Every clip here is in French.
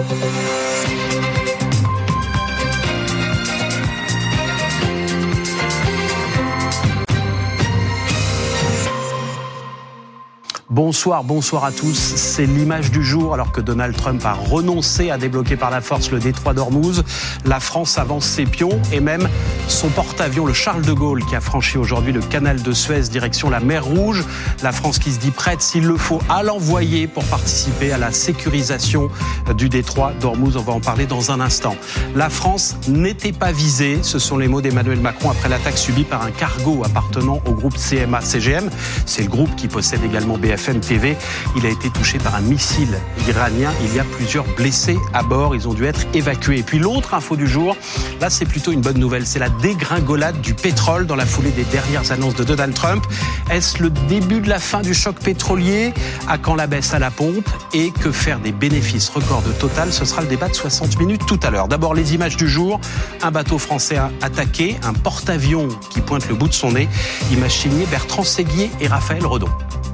Bonsoir à tous. C'est l'image du jour alors que Donald Trump a renoncé à débloquer par la force le détroit d'Ormuz. La France avance ses pions et même son porte-avions, le Charles de Gaulle, qui a franchi aujourd'hui le canal de Suez direction la mer Rouge. La France qui se dit prête, s'il le faut, à l'envoyer pour participer à la sécurisation du détroit d'Ormuz. On va en parler dans un instant. La France n'était pas visée, ce sont les mots d'Emmanuel Macron après l'attaque subie par un cargo appartenant au groupe CMA-CGM. C'est le groupe qui possède également BFM TV. Il a été touché par un missile iranien. Il y a plusieurs blessés à bord. Ils ont dû être évacués. Et puis l'autre info du jour, là c'est plutôt une bonne nouvelle. C'est la dégringolade du pétrole dans la foulée des dernières annonces de Donald Trump. Est-ce le début de la fin du choc pétrolier? À quand la baisse à la pompe? Et que faire des bénéfices records de Total? Ce sera le débat de 60 minutes tout à l'heure. D'abord les images du jour. Un bateau français attaqué, un porte-avions qui pointe le bout de son nez. Images signées Bertrand Séguier et Raphaël Redon.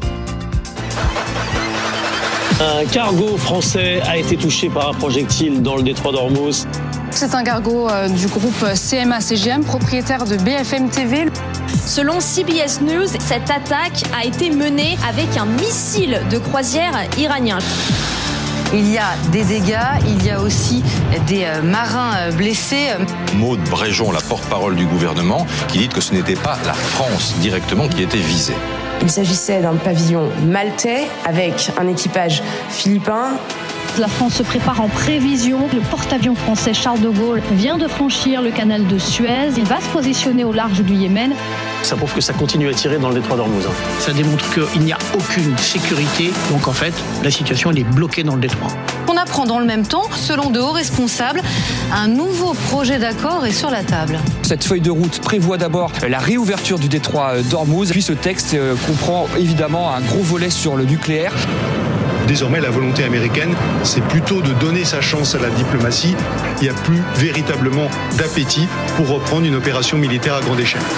Un cargo français a été touché par un projectile dans le détroit d'Ormuz. C'est un cargo du groupe CMA-CGM, propriétaire de BFM TV. Selon CBS News, cette attaque a été menée avec un missile de croisière iranien. Il y a des dégâts, il y a aussi des marins blessés. Maude Bréjon, la porte-parole du gouvernement, qui dit que ce n'était pas la France directement qui était visée. Il s'agissait d'un pavillon maltais avec un équipage philippin. La France se prépare en prévision. Le porte-avions français Charles de Gaulle vient de franchir le canal de Suez. Il va se positionner au large du Yémen. Ça prouve que ça continue à tirer dans le détroit d'Ormuz. Ça démontre qu'il n'y a aucune sécurité. Donc en fait, la situation elle est bloquée dans le détroit. On apprend dans le même temps, selon de hauts responsables, un nouveau projet d'accord est sur la table. Cette feuille de route prévoit d'abord la réouverture du détroit d'Ormuz. Puis ce texte comprend évidemment un gros volet sur le nucléaire. Désormais, la volonté américaine, c'est plutôt de donner sa chance à la diplomatie. Il n'y a plus véritablement d'appétit pour reprendre une opération militaire à grande échelle.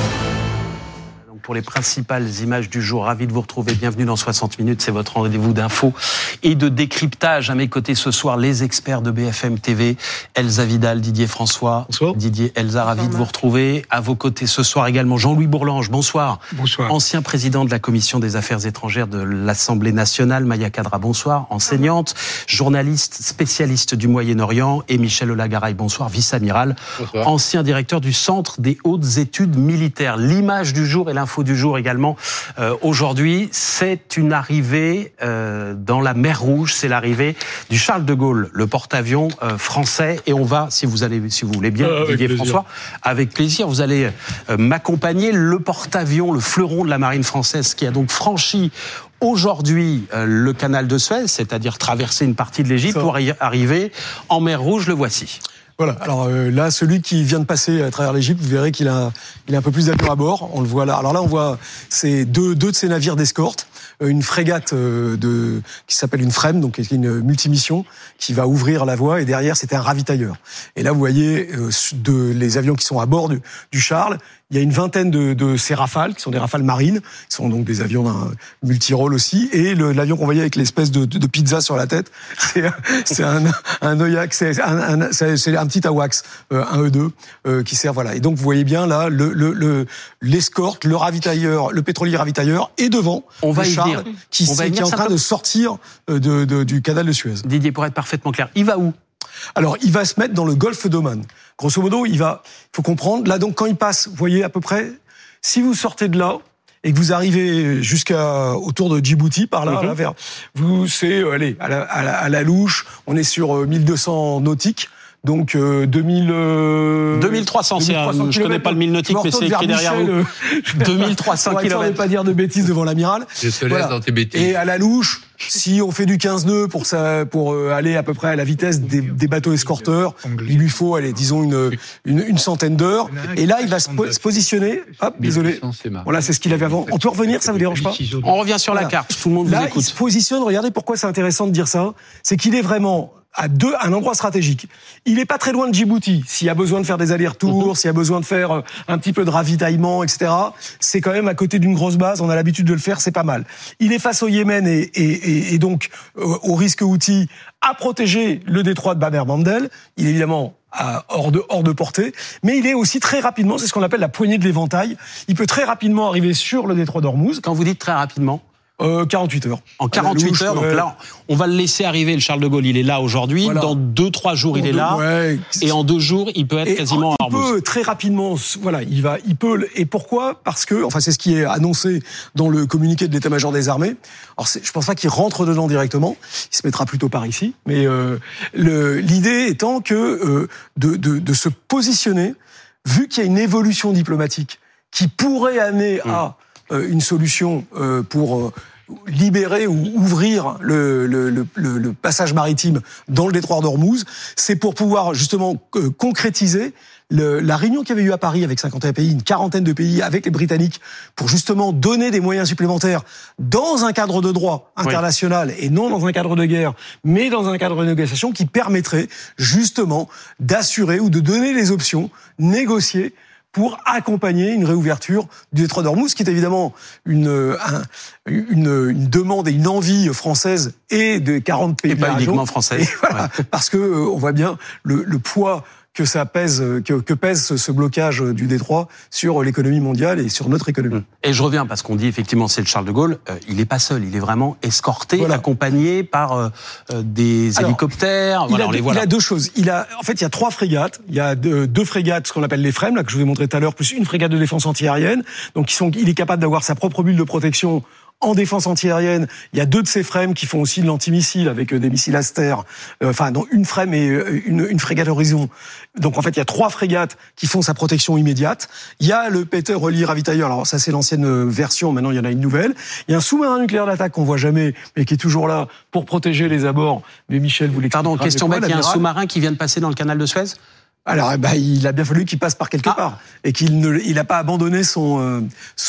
Pour les principales images du jour, ravi de vous retrouver. Bienvenue dans 60 minutes, c'est votre rendez-vous d'infos et de décryptage. À mes côtés ce soir, les experts de BFM TV, Elsa Vidal, Didier François. Bonsoir. Didier, Elsa, ravi de vous retrouver. À vos côtés ce soir également, Jean-Louis Bourlange, bonsoir. Bonsoir. Ancien président de la Commission des Affaires étrangères de l'Assemblée nationale, Maya Kadra, bonsoir. Enseignante, journaliste, spécialiste du Moyen-Orient, et Michel Olagaray, bonsoir, vice-amiral. Bonsoir. Ancien directeur du Centre des hautes études militaires. L'image du jour et l'info du jour également aujourd'hui, c'est une arrivée dans la mer Rouge, c'est l'arrivée du Charles de Gaulle, le porte-avions français, et on va, si vous voulez bien, Didier François, avec plaisir, vous allez m'accompagner. Le porte-avions, le fleuron de la marine française, qui a donc franchi aujourd'hui le canal de Suez, c'est-à-dire traverser une partie de l'Égypte pour y arriver en mer Rouge, le voici. Voilà, alors là, celui qui vient de passer à travers l'Égypte, vous verrez qu'il a un peu plus d'avions à bord. On le voit là. Alors là, on voit c'est deux de ces navires d'escorte, une frégate qui s'appelle une FREMM, donc qui est une multimission, qui va ouvrir la voie, et derrière, c'était un ravitailleur. Et là, vous voyez les avions qui sont à bord du Charles. Il y a une vingtaine de ces Rafales, qui sont des Rafales marines, qui sont donc des avions d'un multirôle aussi, et l'avion qu'on voyait avec l'espèce de pizza sur la tête, c'est un Oyak, c'est un petit AWACS, un E2, qui sert, voilà. Et donc, vous voyez bien là, l'escorte, le ravitailleur, le pétrolier ravitailleur, et devant, le Charles, qui est en train de sortir du canal de Suez. Didier, pour être parfaitement clair, il va où ? Alors, il va se mettre dans le golfe d'Oman. Grosso modo, il faut comprendre, là, donc, quand il passe, vous voyez, à peu près, si vous sortez de là, et que vous arrivez autour de Djibouti, par là, vers, allez, à la louche, on est sur 1200 nautiques. Donc 2300 je connais pas le 1000 nautique, mais c'est écrit derrière vous. 2300 km. On ne pas dire de bêtises devant l'amiral. Je te laisse dans tes bêtises. Et à la louche, si on fait du 15 nœuds pour aller à peu près à la vitesse des bateaux escorteurs, il lui faut, disons une centaine d'heures. Et là, il va se positionner. Hop, désolé. Voilà, c'est ce qu'il avait avant. On peut revenir, ça vous dérange pas ? On revient sur la carte. Tout le monde vous écoute. Il se positionne. Regardez pourquoi c'est intéressant de dire ça. C'est qu'il est vraiment un endroit stratégique. Il est pas très loin de Djibouti. S'il y a besoin de faire des allers-retours, s'il y a besoin de faire un petit peu de ravitaillement, etc., c'est quand même à côté d'une grosse base. On a l'habitude de le faire, c'est pas mal. Il est face au Yémen et donc au risque houthi à protéger le détroit de Bab el-Mandeb. Il est évidemment hors de portée, mais il est aussi très rapidement, c'est ce qu'on appelle la poignée de l'éventail. Il peut très rapidement arriver sur le détroit d'Ormuz. Quand vous dites très rapidement, 48 heures. En 48 heures, donc là, on va le laisser arriver, le Charles de Gaulle, il est là aujourd'hui, voilà. Dans 2-3 jours, il est là, et en 2 jours, il peut être quasiment à Ormuz. Il peut très rapidement, voilà, il peut, et pourquoi? Parce que, enfin, c'est ce qui est annoncé dans le communiqué de l'état-major des armées. Alors, je pense pas qu'il rentre dedans directement, il se mettra plutôt par ici, mais l'idée étant que de se positionner, vu qu'il y a une évolution diplomatique qui pourrait amener à une solution pour libérer ou ouvrir le passage maritime dans le détroit d'Ormuz, c'est pour pouvoir justement concrétiser la réunion qu'il y avait eu à Paris avec 51 pays, une quarantaine de pays avec les Britanniques, pour justement donner des moyens supplémentaires dans un cadre de droit international et non dans un cadre de guerre, mais dans un cadre de négociation qui permettrait justement d'assurer ou de donner les options négociées pour accompagner une réouverture du détroit d'Ormuz, qui est évidemment une demande et une envie française et de 40 pays et de la région. Et pas uniquement française. Voilà, parce que on voit bien le poids que ça pèse, que pèse ce blocage du détroit sur l'économie mondiale et sur notre économie. Et je reviens parce qu'on dit effectivement c'est le Charles de Gaulle. Il est pas seul, il est vraiment escorté, accompagné par des hélicoptères. Il a 2 choses. Il y a 3 frégates. Il y a 2 frégates, ce qu'on appelle les FREMM, là que je vous ai montré tout à l'heure, plus une frégate de défense antiaérienne. Donc il est capable d'avoir sa propre bulle de protection en défense antiaérienne. Il y a 2 de ces FREMM qui font aussi de l'antimissile avec des missiles Aster. Enfin, dans une FREMM et une frégate Horizon. Donc en fait, il y a 3 frégates qui font sa protection immédiate. Il y a le Peter Hurley ravitailleur. Alors ça, c'est l'ancienne version. Maintenant, il y en a une nouvelle. Il y a un sous-marin nucléaire d'attaque qu'on voit jamais, mais qui est toujours là pour protéger les abords. Mais Michel, vous l'expliquez. Pardon, question bête. Il y a un sous-marin qui vient de passer dans le canal de Suez? Alors, il a bien fallu qu'il passe par quelque part et qu'il n'a pas abandonné son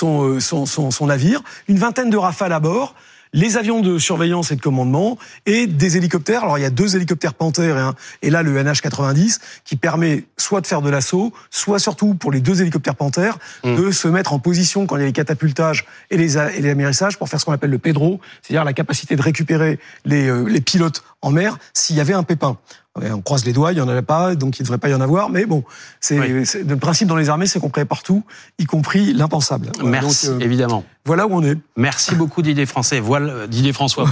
navire. Une vingtaine de Rafales à bord, les avions de surveillance et de commandement et des hélicoptères. Alors, il y a 2 hélicoptères Panther et là le NH-90 qui permet soit de faire de l'assaut, soit surtout pour les 2 hélicoptères Panther de se mettre en position quand il y a les catapultages et les amérissages pour faire ce qu'on appelle le PEDRO, c'est-à-dire la capacité de récupérer les pilotes en mer s'il y avait un pépin. On croise les doigts, il y en avait pas, donc il ne devrait pas y en avoir. Mais bon, le principe dans les armées, c'est qu'on prépare partout, y compris l'impensable. Merci, donc, évidemment. Voilà où on est. Merci beaucoup Didier François. Voilà Didier François.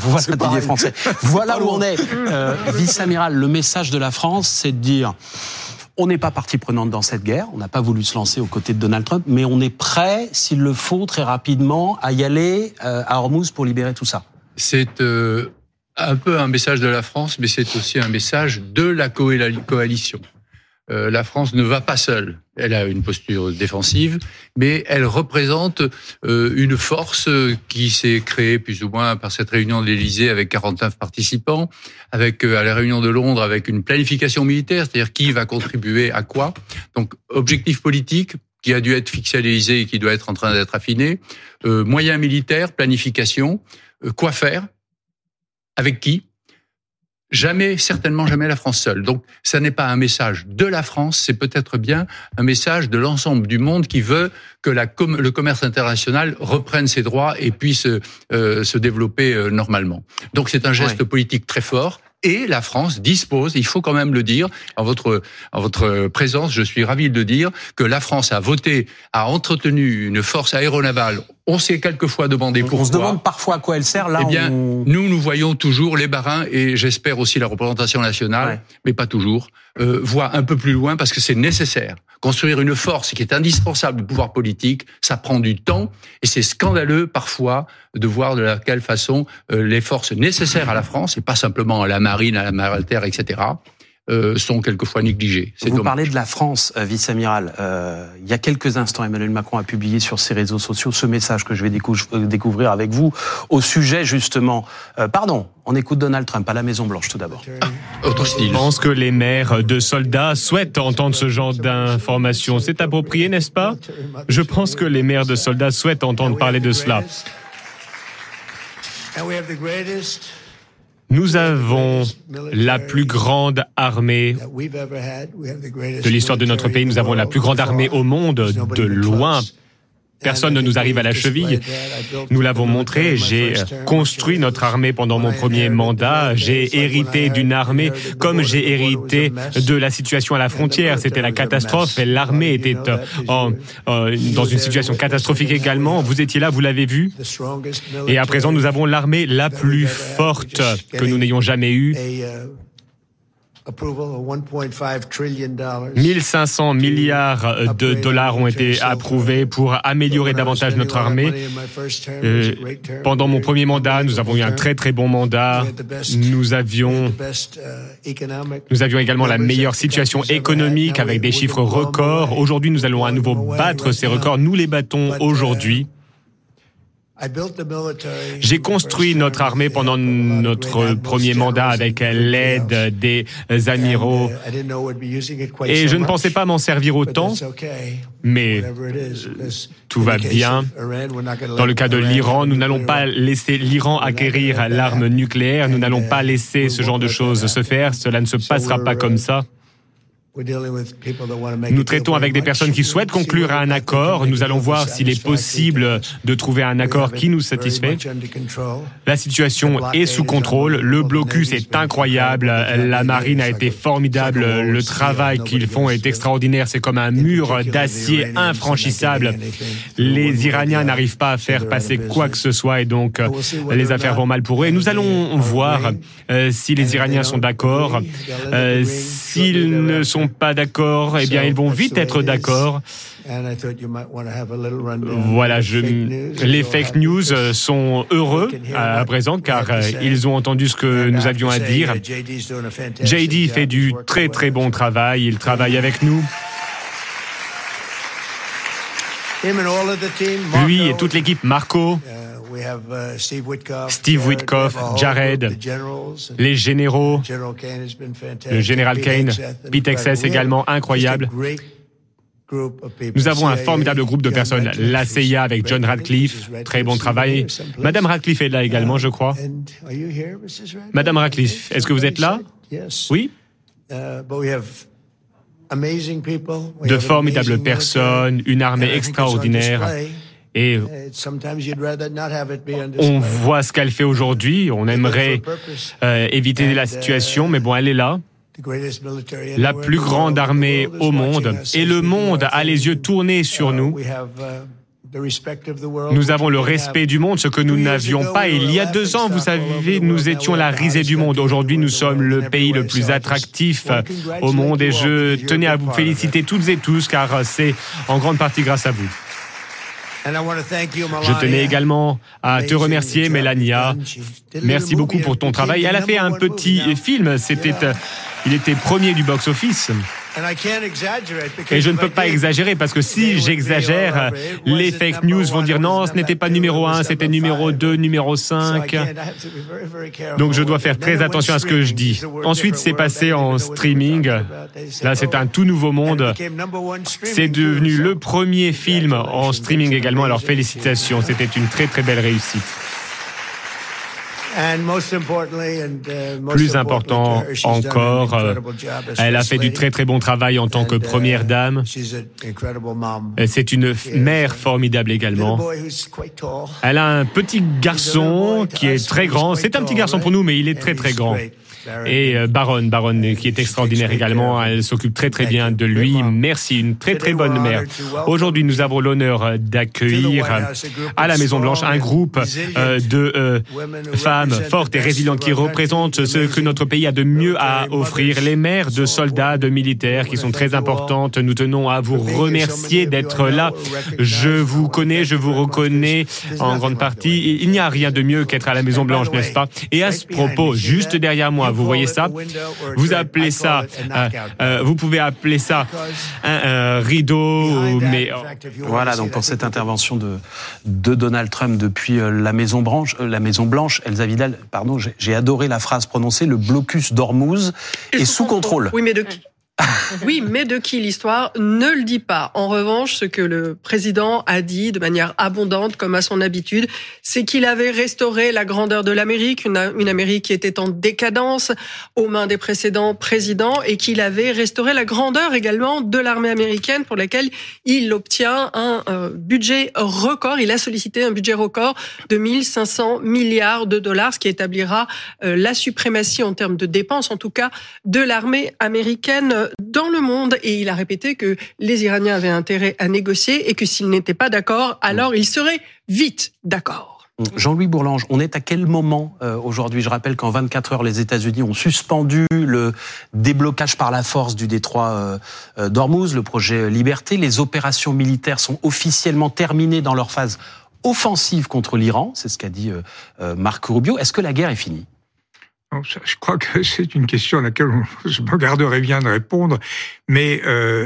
Voilà où on est. Vice-amiral, le message de la France, c'est de dire. On n'est pas partie prenante dans cette guerre, on n'a pas voulu se lancer aux côtés de Donald Trump, mais on est prêt, s'il le faut, très rapidement, à y aller à Ormuz pour libérer tout ça. C'est un peu un message de la France, mais c'est aussi un message de la coalition. La France ne va pas seule. Elle a une posture défensive, mais elle représente une force qui s'est créée plus ou moins par cette réunion de l'Élysée avec 49 participants, avec à la réunion de Londres avec une planification militaire, c'est-à-dire qui va contribuer à quoi. Donc objectif politique qui a dû être fixé à l'Élysée et qui doit être en train d'être affiné, moyens militaires, planification, quoi faire. Avec qui? Certainement jamais la France seule. Donc, ça n'est pas un message de la France, c'est peut-être bien un message de l'ensemble du monde qui veut que le commerce international reprenne ses droits et puisse se développer normalement. Donc, c'est un geste politique très fort. Et la France dispose, il faut quand même le dire, en votre présence, je suis ravi de dire que la France a entretenu une force aéronavale. On s'est quelquefois demandé pourquoi. On se demande parfois à quoi elle sert. Là, eh bien, nous voyons toujours les marins, et j'espère aussi la représentation nationale, mais pas toujours, voient un peu plus loin parce que c'est nécessaire. Construire une force qui est indispensable du pouvoir politique, ça prend du temps, et c'est scandaleux parfois de voir de quelle façon les forces nécessaires à la France, et pas simplement à la marine, à la marine terre, etc., sont quelquefois négligés. Vous parlez de la France, vice-amiral. Il y a quelques instants, Emmanuel Macron a publié sur ses réseaux sociaux ce message que je vais découvrir avec vous au sujet justement... on écoute Donald Trump à la Maison-Blanche tout d'abord. Je pense que les mères de soldats souhaitent entendre ce genre d'informations. C'est approprié, n'est-ce pas? Je pense que les mères de soldats souhaitent entendre parler de cela. Nous avons la plus grande armée de l'histoire de notre pays. Nous avons la plus grande armée au monde, de loin. Personne ne nous arrive à la cheville. Nous l'avons montré. J'ai construit notre armée pendant mon premier mandat. J'ai hérité d'une armée comme j'ai hérité de la situation à la frontière. C'était la catastrophe et l'armée était dans une situation catastrophique également. Vous étiez là, vous l'avez vu. Et à présent, nous avons l'armée la plus forte que nous n'ayons jamais eue. 1500 milliards de dollars ont été approuvés pour améliorer davantage notre armée. Pendant mon premier mandat, nous avons eu un très très bon mandat. Nous avions également la meilleure situation économique avec des chiffres records. Aujourd'hui, nous allons à nouveau battre ces records. Nous les battons aujourd'hui. J'ai construit notre armée pendant notre premier mandat avec l'aide des amiraux et je ne pensais pas m'en servir autant, mais tout va bien. Dans le cas de l'Iran, nous n'allons pas laisser l'Iran acquérir l'arme nucléaire, nous n'allons pas laisser ce genre de choses se faire, cela ne se passera pas comme ça. Nous traitons avec des personnes qui souhaitent conclure un accord. Nous allons voir s'il est possible de trouver un accord qui nous satisfait. La situation est sous contrôle. Le blocus est incroyable. La marine a été formidable. Le travail qu'ils font est extraordinaire. C'est comme un mur d'acier infranchissable. Les Iraniens n'arrivent pas à faire passer quoi que ce soit et donc les affaires vont mal pour eux. Et nous allons voir si les Iraniens sont d'accord. S'ils ne sont pas d'accord, eh bien, ils vont vite être d'accord. Voilà, les fake news sont heureux à présent car ils ont entendu ce que nous avions à dire. JD fait du très très bon travail, il travaille avec nous. Lui et toute l'équipe, Marco, Steve Witkoff, Jared, les généraux, le général Kane, Pete Hexes également, incroyable. Nous avons un formidable groupe de personnes. La CIA avec John Radcliffe, très bon travail. Madame Radcliffe est là également, je crois. Madame Radcliffe, est-ce que vous êtes là? Oui? De formidables personnes, une armée extraordinaire. Et on voit ce qu'elle fait aujourd'hui. On aimerait éviter la situation, mais bon, elle est là. La plus grande armée au monde. Et le monde a les yeux tournés sur nous. Nous avons le respect du monde, ce que nous n'avions pas. Il y a 2 ans, vous savez, nous étions la risée du monde. Aujourd'hui, nous sommes le pays le plus attractif au monde. Et je tenais à vous féliciter toutes et tous, car c'est en grande partie grâce à vous. Je tenais également à te remercier, Melania. Merci beaucoup pour ton travail. Elle a fait un petit film. Il était premier du box-office. Et je ne peux pas exagérer parce que si j'exagère, les fake news vont dire non, ce n'était pas numéro 1, c'était numéro 2, numéro 5. Donc je dois faire très attention à ce que je dis. Ensuite, c'est passé en streaming. Là, c'est un tout nouveau monde. C'est devenu le premier film en streaming également. Alors félicitations, c'était une très très belle réussite. Plus important encore, elle a fait du très très bon travail en tant que première dame. C'est une mère formidable également. Elle a un petit garçon qui est très grand. C'est un petit garçon pour nous, mais il est très très grand. Et Baron, qui est extraordinaire également, elle s'occupe très très bien de lui. Merci, une très très bonne mère. Aujourd'hui, nous avons l'honneur d'accueillir à la Maison-Blanche un groupe de femmes fortes et résilientes qui représentent ce que notre pays a de mieux à offrir. Les mères de soldats, de militaires qui sont très importantes. Nous tenons à vous remercier d'être là. Je vous connais, je vous reconnais en grande partie. Il n'y a rien de mieux qu'être à la Maison-Blanche, n'est-ce pas? Et à ce propos, juste derrière moi, vous voyez ça? Vous appelez ça, vous pouvez appeler ça un rideau, mais... Voilà, donc pour cette intervention de Donald Trump depuis la Maison-Blanche, Elsa Vidal, pardon, j'ai adoré la phrase prononcée, le blocus d'Ormuz est sous contrôle. Oui, mais Oui, mais de qui l'histoire ne le dit pas. En revanche, ce que le président a dit de manière abondante, comme à son habitude, c'est qu'il avait restauré la grandeur de l'Amérique, une Amérique qui était en décadence aux mains des précédents présidents, et qu'il avait restauré la grandeur également de l'armée américaine, pour laquelle il obtient un budget record. Il a sollicité un budget record de 1500 milliards de dollars, ce qui établira la suprématie en termes de dépenses, en tout cas, de l'armée américaine dans le monde. Et il a répété que les Iraniens avaient intérêt à négocier et que s'ils n'étaient pas d'accord, alors ils seraient vite d'accord. Jean-Louis Bourlange, on est à quel moment aujourd'hui? Je rappelle qu'en 24 heures, les États-Unis ont suspendu le déblocage par la force du détroit d'Ormuz, le projet Liberté. Les opérations militaires sont officiellement terminées dans leur phase offensive contre l'Iran. C'est ce qu'a dit Marco Rubio. Est-ce que la guerre est finie? Je crois que c'est une question à laquelle je me garderai bien de répondre, mais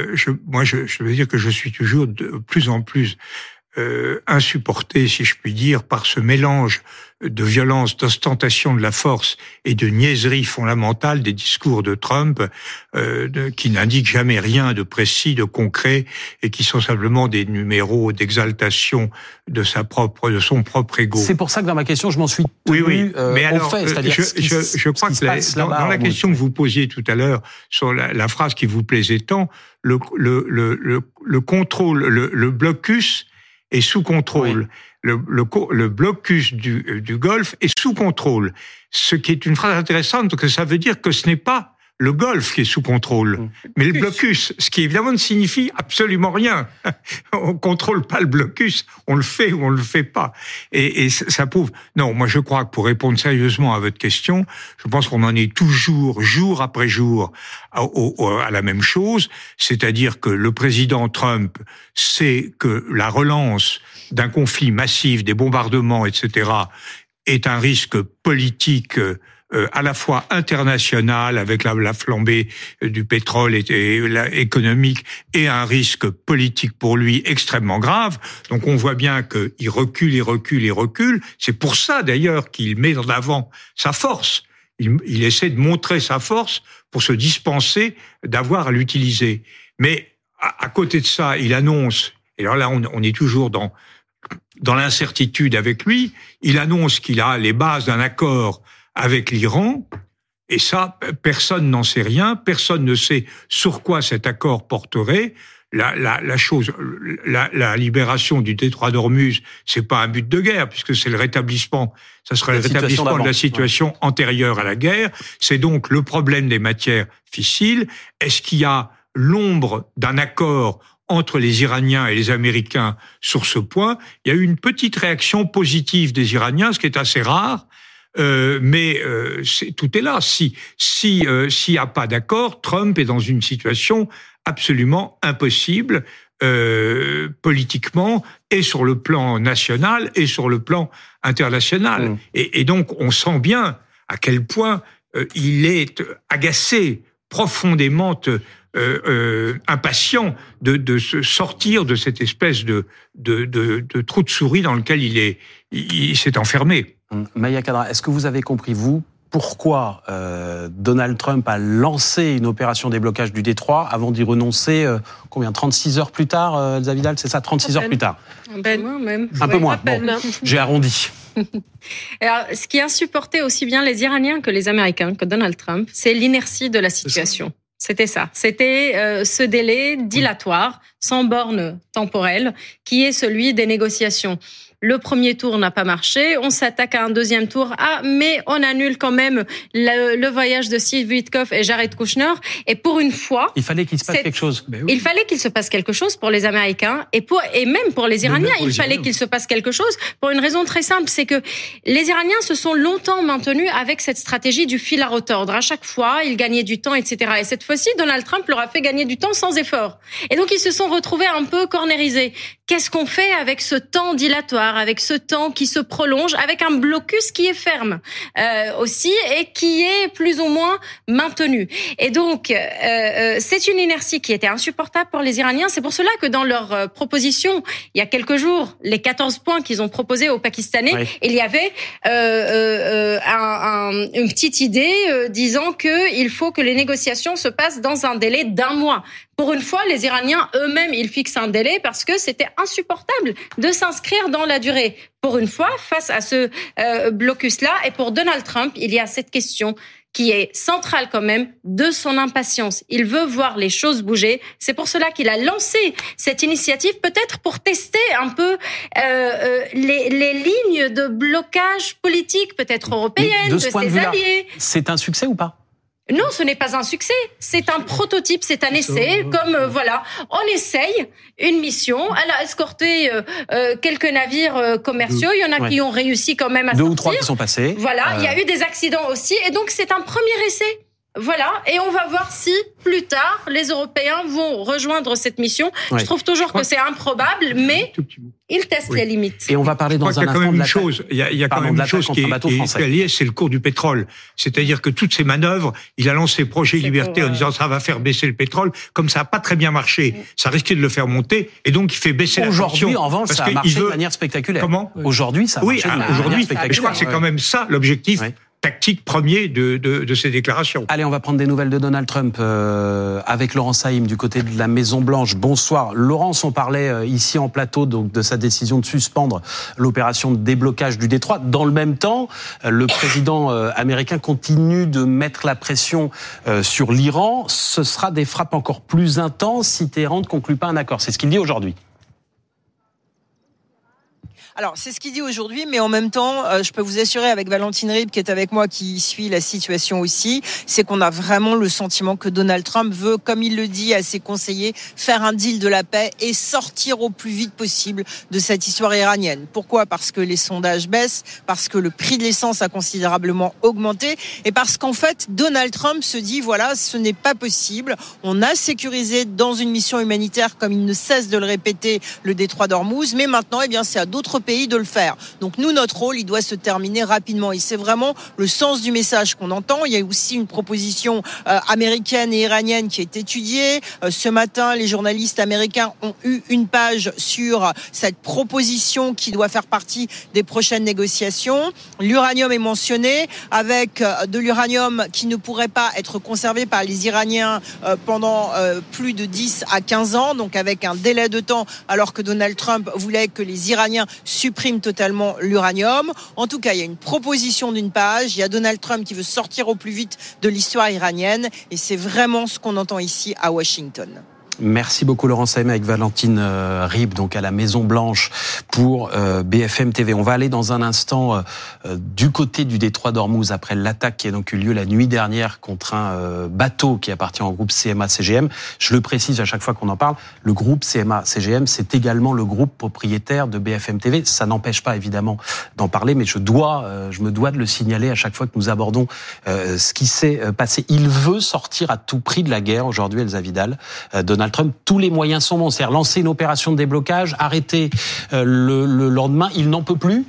je veux dire que je suis toujours de plus en plus insupporté, si je puis dire, par ce mélange de violence, d'ostentation de la force et de niaiserie fondamentale des discours de Trump, qui n'indiquent jamais rien de précis, de concret, et qui sont simplement des numéros d'exaltation de son propre ego. C'est pour ça que dans ma question, je m'en suis tenu mais alors, au fait, c'est-à-dire je crois que dans la question que vous posiez tout à l'heure sur la phrase qui vous plaisait tant, le contrôle, le blocus est sous contrôle. Oui. Le blocus du Golfe est sous contrôle. Ce qui est une phrase intéressante, que ça veut dire que ce n'est pas le Golfe qui est sous contrôle, mais le blocus, ce qui évidemment ne signifie absolument rien. On contrôle pas le blocus, on le fait ou on le fait pas. Et ça prouve... Non, moi je crois que pour répondre sérieusement à votre question, je pense qu'on en est toujours, jour après jour, à la même chose, c'est-à-dire que le président Trump sait que la relance d'un conflit massif, des bombardements, etc., est un risque politique à la fois international avec la flambée du pétrole et économique, et un risque politique pour lui extrêmement grave. Donc on voit bien qu'il recule. C'est pour ça d'ailleurs qu'il met en avant sa force. Il essaie de montrer sa force pour se dispenser d'avoir à l'utiliser. Mais à côté de ça, il annonce, et alors là on est toujours dans l'incertitude avec lui, il annonce qu'il a les bases d'un accord avec l'Iran, et ça, personne n'en sait rien, personne ne sait sur quoi cet accord porterait. La libération du détroit d'Ormuz, c'est pas un but de guerre, puisque c'est le rétablissement, ça serait le rétablissement de la situation antérieure à la guerre. C'est donc le problème des matières fissiles. Est-ce qu'il y a l'ombre d'un accord entre les Iraniens et les Américains sur ce point? Il y a eu une petite réaction positive des Iraniens, ce qui est assez rare. Mais tout est là. S'il y a pas d'accord, Trump est dans une situation absolument impossible politiquement, et sur le plan national et sur le plan international. Et donc on sent bien à quel point il est agacé, profondément impatient de se sortir de cette espèce de trou de souris dans lequel il s'est enfermé. Maya Kadra, est-ce que vous avez compris, vous, pourquoi Donald Trump a lancé une opération déblocage du détroit avant d'y renoncer, 36 heures plus tard, Elsa Vidal, c'est ça, 36 heures plus tard? Un peu moins même. Un peu moins, bon, j'ai arrondi. Alors, ce qui a supporté aussi bien les Iraniens que les Américains, que Donald Trump, c'est l'inertie de la situation. C'était ça. C'était ce délai dilatoire, sans borne temporelle, qui est celui des négociations. Le premier tour n'a pas marché, on s'attaque à un deuxième tour. Ah, mais on annule quand même le voyage de Steve Witkoff et Jared Kushner. Et pour une fois... Il fallait qu'il se passe quelque chose. Oui. Il fallait qu'il se passe quelque chose pour les Américains et même pour les Iraniens. Il fallait qu'il se passe quelque chose pour une raison très simple. C'est que les Iraniens se sont longtemps maintenus avec cette stratégie du fil à retordre. À chaque fois, ils gagnaient du temps, etc. Et cette fois-ci, Donald Trump leur a fait gagner du temps sans effort. Et donc, ils se sont retrouvés un peu cornérisés. Qu'est-ce qu'on fait avec ce temps dilatoire? dilatoire, avec ce temps qui se prolonge, avec un blocus qui est ferme aussi et qui est plus ou moins maintenu. Et donc, c'est une inertie qui était insupportable pour les Iraniens. C'est pour cela que dans leur proposition, il y a quelques jours, les 14 points qu'ils ont proposés aux Pakistanais, il y avait une petite idée disant qu'il faut que les négociations se passent dans un délai d'1 mois. Pour une fois, les Iraniens eux-mêmes, ils fixent un délai parce que c'était insupportable de s'inscrire dans la durée. Pour une fois, face à ce blocus-là, et pour Donald Trump, il y a cette question qui est centrale quand même de son impatience. Il veut voir les choses bouger. C'est pour cela qu'il a lancé cette initiative, peut-être pour tester un peu les lignes de blocage politique, peut-être européennes, de ses alliés. C'est un succès ou pas ? Non, ce n'est pas un succès. C'est un prototype, c'est un essai. On essaye une mission. Elle a escorté quelques navires commerciaux. Il y en a qui ont réussi quand même à sortir. 2 ou 3 qui sont passés. Voilà, il y a eu des accidents aussi. Et donc, c'est un premier essai. Voilà, et on va voir si plus tard les Européens vont rejoindre cette mission. Je trouve toujours que c'est improbable, mais ils testent les limites. Et on va parler dans un instant de il y a quand même une chose qui est liée, c'est le cours du pétrole. C'est-à-dire que toutes ces manœuvres, il a lancé Projet Liberté en disant ça va faire baisser le pétrole. Comme ça n'a pas très bien marché, ça risquait de le faire monter, et donc il fait baisser la tension. Aujourd'hui, en revanche, ça a marché de manière spectaculaire. Comment ? Aujourd'hui, ça a marché de manière spectaculaire. Je crois que c'est quand même ça l'objectif tactique premier de ces déclarations. Allez, on va prendre des nouvelles de Donald Trump avec Laurence Haïm du côté de la Maison-Blanche. Bonsoir. Laurence, on parlait ici en plateau donc de sa décision de suspendre l'opération de déblocage du détroit. Dans le même temps, le président américain continue de mettre la pression sur l'Iran. Ce sera des frappes encore plus intenses si Téhéran ne conclut pas un accord. C'est ce qu'il dit aujourd'hui. Alors, c'est ce qu'il dit aujourd'hui, mais en même temps, je peux vous assurer avec Valentine Rib, qui est avec moi, qui suit la situation aussi, c'est qu'on a vraiment le sentiment que Donald Trump veut, comme il le dit à ses conseillers, faire un deal de la paix et sortir au plus vite possible de cette histoire iranienne. Pourquoi ? Parce que les sondages baissent, parce que le prix de l'essence a considérablement augmenté, et parce qu'en fait, Donald Trump se dit, voilà, ce n'est pas possible. On a sécurisé dans une mission humanitaire, comme il ne cesse de le répéter, le détroit d'Ormuz, mais maintenant, eh bien, c'est à d'autres pays de le faire. Donc nous, notre rôle, il doit se terminer rapidement. Et c'est vraiment le sens du message qu'on entend. Il y a aussi une proposition américaine et iranienne qui est étudiée. Ce matin, les journalistes américains ont eu une page sur cette proposition qui doit faire partie des prochaines négociations. L'uranium est mentionné, avec de l'uranium qui ne pourrait pas être conservé par les Iraniens pendant plus de 10 à 15 ans, donc avec un délai de temps, alors que Donald Trump voulait que les Iraniens supprime totalement l'uranium. En tout cas, il y a une proposition d'une page. Il y a Donald Trump qui veut sortir au plus vite de l'histoire iranienne. Et c'est vraiment ce qu'on entend ici à Washington. Merci beaucoup Laurence Haïm avec Valentine Rib, donc à la Maison-Blanche pour BFM TV. On va aller dans un instant du côté du détroit d'Ormuz après l'attaque qui a donc eu lieu la nuit dernière contre un bateau qui appartient au groupe CMA-CGM. Je le précise à chaque fois qu'on en parle, le groupe CMA-CGM, c'est également le groupe propriétaire de BFM TV. Ça n'empêche pas évidemment d'en parler, mais je me dois de le signaler à chaque fois que nous abordons ce qui s'est passé. Il veut sortir à tout prix de la guerre aujourd'hui, Elsa Vidal. Donald Trump, tous les moyens sont bons. C'est-à-dire lancer une opération de déblocage, arrêter le lendemain, il n'en peut plus.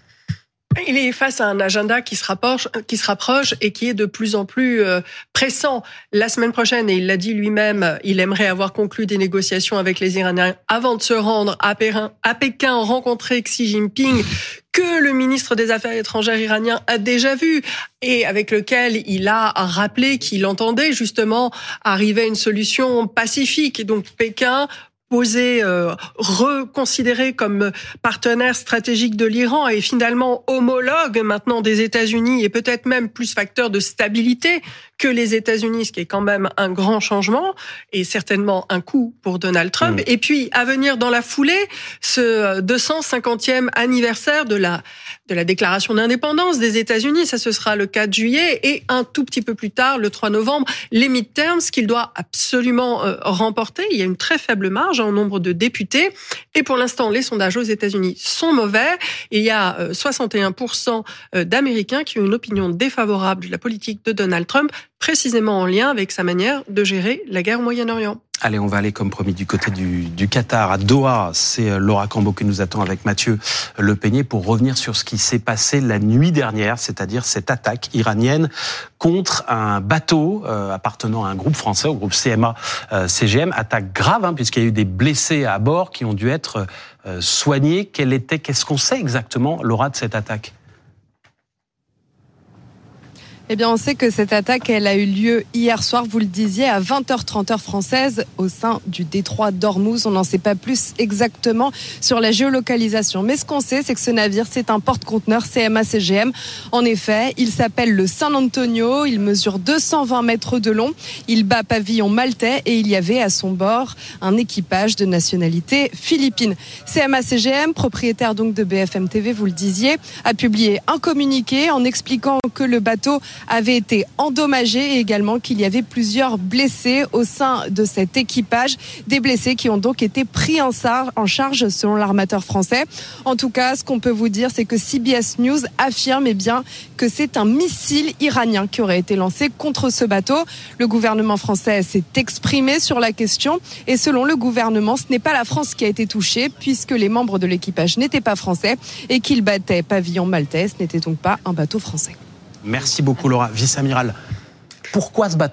Il est face à un agenda qui se rapproche et qui est de plus en plus pressant. La semaine prochaine, et il l'a dit lui-même, il aimerait avoir conclu des négociations avec les Iraniens avant de se rendre à Pékin, rencontrer Xi Jinping, que le ministre des Affaires étrangères iranien a déjà vu et avec lequel il a rappelé qu'il entendait justement arriver à une solution pacifique. Et donc Pékin posé, reconsidéré comme partenaire stratégique de l'Iran et finalement homologue maintenant des États-Unis et peut-être même plus facteur de stabilité que les États-Unis, ce qui est quand même un grand changement et certainement un coup pour Donald Trump. Et puis, à venir dans la foulée, ce 250e anniversaire de la déclaration d'indépendance des États-Unis, ça ce sera le 4 juillet et un tout petit peu plus tard, le 3 novembre, les midterms qu'il doit absolument remporter. Il y a une très faible marge en nombre de députés et pour l'instant, les sondages aux États-Unis sont mauvais. Il y a 61% d'Américains qui ont une opinion défavorable de la politique de Donald Trump, précisément en lien avec sa manière de gérer la guerre au Moyen-Orient. Allez, on va aller comme promis du côté du Qatar, à Doha. C'est Laura Cambo qui nous attend avec Mathieu Le Peignet pour revenir sur ce qui s'est passé la nuit dernière, c'est-à-dire cette attaque iranienne contre un bateau appartenant à un groupe français, au groupe CMA CGM. Attaque grave, puisqu'il y a eu des blessés à bord qui ont dû être soignés. Qu'est-ce qu'on sait exactement, Laura, de cette attaque ? Eh bien, on sait que cette attaque, elle a eu lieu hier soir, vous le disiez, à 20h30 heure française, au sein du détroit d'Ormuz. On n'en sait pas plus exactement sur la géolocalisation. Mais ce qu'on sait, c'est que ce navire, c'est un porte-conteneur CMA CGM. En effet, il s'appelle le San Antonio. Il mesure 220 mètres de long. Il bat pavillon maltais et il y avait à son bord un équipage de nationalité philippine. CMA CGM, propriétaire donc de BFM TV, vous le disiez, a publié un communiqué en expliquant que le bateau avait été endommagé et également qu'il y avait plusieurs blessés au sein de cet équipage. Des blessés qui ont donc été pris en charge selon l'armateur français. En tout cas, ce qu'on peut vous dire, c'est que CBS News affirme que c'est un missile iranien qui aurait été lancé contre ce bateau. Le gouvernement français s'est exprimé sur la question et selon le gouvernement, ce n'est pas la France qui a été touchée puisque les membres de l'équipage n'étaient pas français et qu'ils battaient pavillon maltais. Ce n'était donc pas un bateau français. Merci beaucoup Laura. Vice-amiral, pourquoi ce bateau-là ?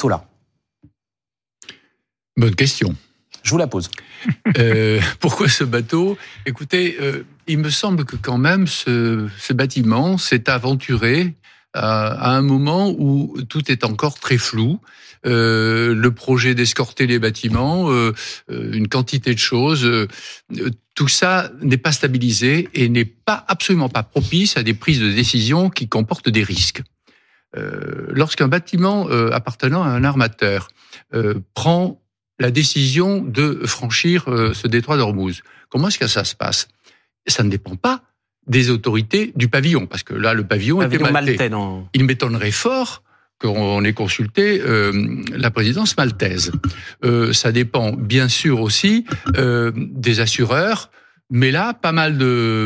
Bonne question. Je vous la pose. Pourquoi ce bateau ? Écoutez, il me semble que quand même ce bâtiment s'est aventuré à un moment où tout est encore très flou. Le projet d'escorter les bâtiments, une quantité de choses, tout ça n'est pas stabilisé et n'est absolument pas propice à des prises de décision qui comportent des risques. Lorsqu'un bâtiment appartenant à un armateur prend la décision de franchir ce détroit d'Ormuz, comment est-ce que ça se passe ? Ça ne dépend pas des autorités du pavillon, parce que là, le pavillon était maltais. Il m'étonnerait fort qu'on ait consulté la présidence maltaise. Ça dépend bien sûr aussi des assureurs, mais là, pas mal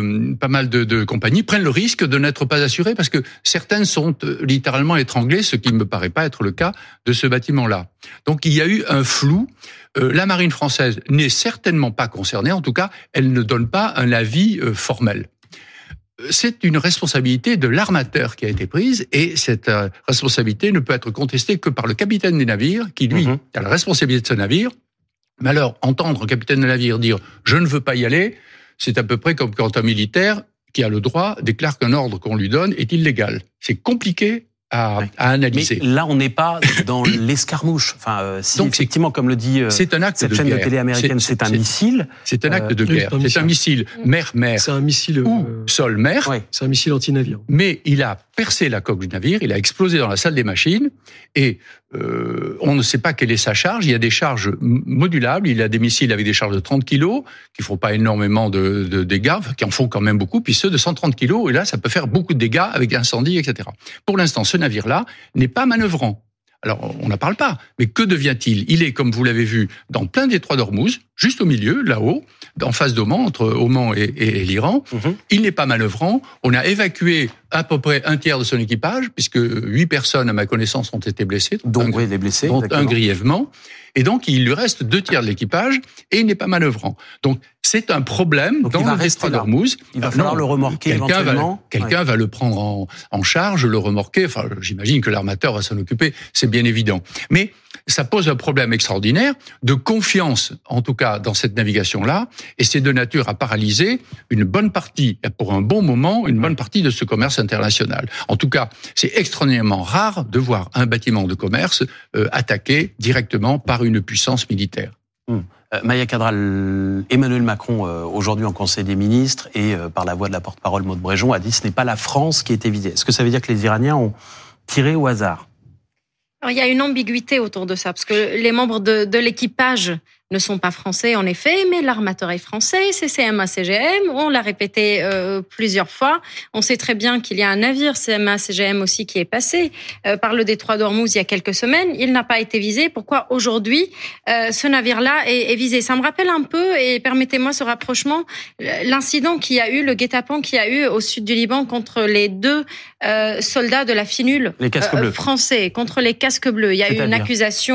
de compagnies prennent le risque de n'être pas assurées parce que certaines sont littéralement étranglées, ce qui ne me paraît pas être le cas de ce bâtiment-là. Donc il y a eu un flou. La marine française n'est certainement pas concernée, en tout cas, elle ne donne pas un avis formel. C'est une responsabilité de l'armateur qui a été prise et cette responsabilité ne peut être contestée que par le capitaine des navires qui, lui, a la responsabilité de ce navire. Mais alors, entendre un capitaine de navire dire « je ne veux pas y aller », c'est à peu près comme quand un militaire qui a le droit déclare qu'un ordre qu'on lui donne est illégal. C'est compliqué à analyser. Mais là, on n'est pas dans l'escarmouche. Enfin, si donc, effectivement, comme le dit c'est un acte cette de chaîne guerre. de télé américaine, c'est un missile. C'est un acte de guerre. C'est un missile mer-mer. C'est un missile ou sol-mer. Ouais, c'est un missile anti-navire. Mais il a percé la coque du navire, il a explosé dans la salle des machines et on ne sait pas quelle est sa charge. Il y a des charges modulables. Il a des missiles avec des charges de 30 kilos qui font pas énormément de dégâts, qui en font quand même beaucoup. Puis ceux de 130 kilos, et là, ça peut faire beaucoup de dégâts avec incendie, etc. Pour l'instant, ce navire-là n'est pas manœuvrant. Alors, on n'en parle pas, mais que devient-il ? Il est, comme vous l'avez vu, dans plein détroit d'Ormuz, juste au milieu, là-haut, en face d'Oman, entre Oman et l'Iran. Il n'est pas manœuvrant. On a évacué à peu près un tiers de son équipage, puisque 8 personnes, à ma connaissance, ont été blessées. Donc, oui, les blessés. Dont un grièvement. Et donc, il lui reste 2 tiers de l'équipage et il n'est pas manœuvrant. Donc, c'est un problème donc dans le détroit d'Ormuz. Il va falloir le remorquer éventuellement. Quelqu'un va le prendre en charge, le remorquer. Enfin, j'imagine que l'armateur va s'en occuper, c'est bien évident. Mais ça pose un problème extraordinaire de confiance, en tout cas dans cette navigation-là, et c'est de nature à paralyser une bonne partie, pour un bon moment, une bonne partie de ce commerce international. En tout cas, c'est extraordinairement rare de voir un bâtiment de commerce attaqué directement par une puissance militaire. Maya Kadral, Emmanuel Macron, aujourd'hui en Conseil des ministres, et par la voix de la porte-parole Maud Bréjon, a dit que ce n'est pas la France qui était visée. Est-ce que ça veut dire que les Iraniens ont tiré au hasard ? Alors, il y a une ambiguïté autour de ça, parce que les membres de l'équipage ne sont pas français, en effet, mais l'armateur est français, c'est CMA CGM, on l'a répété plusieurs fois. On sait très bien qu'il y a un navire CMA CGM aussi qui est passé par le détroit d'Ormuz il y a quelques semaines. Il n'a pas été visé. Pourquoi aujourd'hui ce navire-là est visé ? Ça me rappelle un peu, et permettez-moi ce rapprochement, l'incident qu'il y a eu, le guet-apens qu'il y a eu au sud du Liban contre les 2 soldats de la FINUL français, contre les casques bleus. Il y a eu une accusation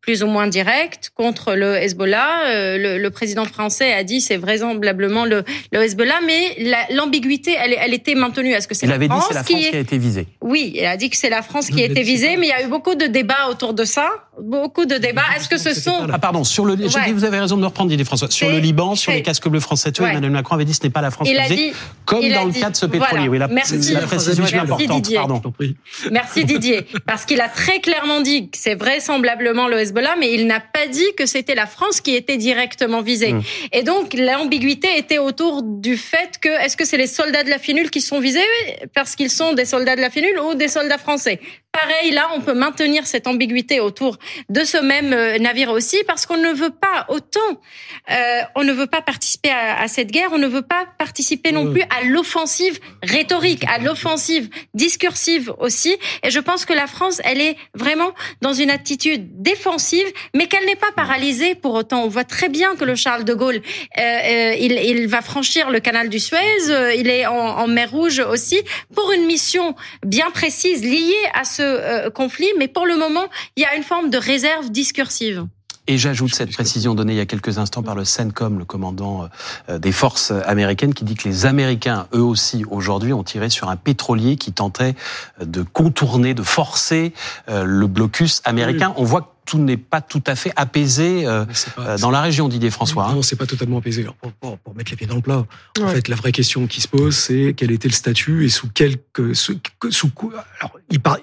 plus ou moins directe contre le Hezbollah. Le président français a dit c'est vraisemblablement le Hezbollah, mais l'ambiguïté, elle était maintenue. Est-ce que c'est la France qui a été visée? Oui, il a dit que c'est la France qui a été visée, mais il y a eu beaucoup de débats autour de ça. Beaucoup de débats. Est-ce que ce sont... Ah pardon, sur le... J'ai dit, vous avez raison de me reprendre, Didier François. Sur le Liban, sur les casques bleus français tués, Emmanuel Macron avait dit ce n'est pas la France qui est visée, comme dans le cas de ce pétrolier. Voilà. Oui, la précision est importante. Pardon. Merci Didier. Parce qu'il a très clairement dit que c'est vraisemblablement le Hezbollah, mais il n'a pas dit que c'était la France qui était directement visée. Et donc, l'ambiguïté était autour du fait que, est-ce que c'est les soldats de la FINUL qui sont visés parce qu'ils sont des soldats de la FINUL ou des soldats français? Pareil, là, on peut maintenir cette ambiguïté autour de ce même navire aussi, parce qu'on ne veut pas on ne veut pas participer à cette guerre, on ne veut pas participer non plus à l'offensive rhétorique, à l'offensive discursive aussi. Et je pense que la France, elle est vraiment dans une attitude défensive, mais qu'elle n'est pas paralysée pour autant. On voit très bien que le Charles de Gaulle, il va franchir le canal du Suez, il est en mer Rouge aussi, pour une mission bien précise liée à ce conflit, mais pour le moment, il y a une forme de réserve discursive. Et j'ajoute cette précision donnée il y a quelques instants par le CENTCOM, le commandant des forces américaines, qui dit que les Américains, eux aussi, aujourd'hui, ont tiré sur un pétrolier qui tentait de contourner, de forcer le blocus américain. On voit que tout n'est pas tout à fait apaisé dans la région, Didier François. Non, c'est pas totalement apaisé. Alors, pour mettre les pieds dans le plat, en fait, la vraie question qui se pose, c'est quel était le statut et sous quoi. Alors,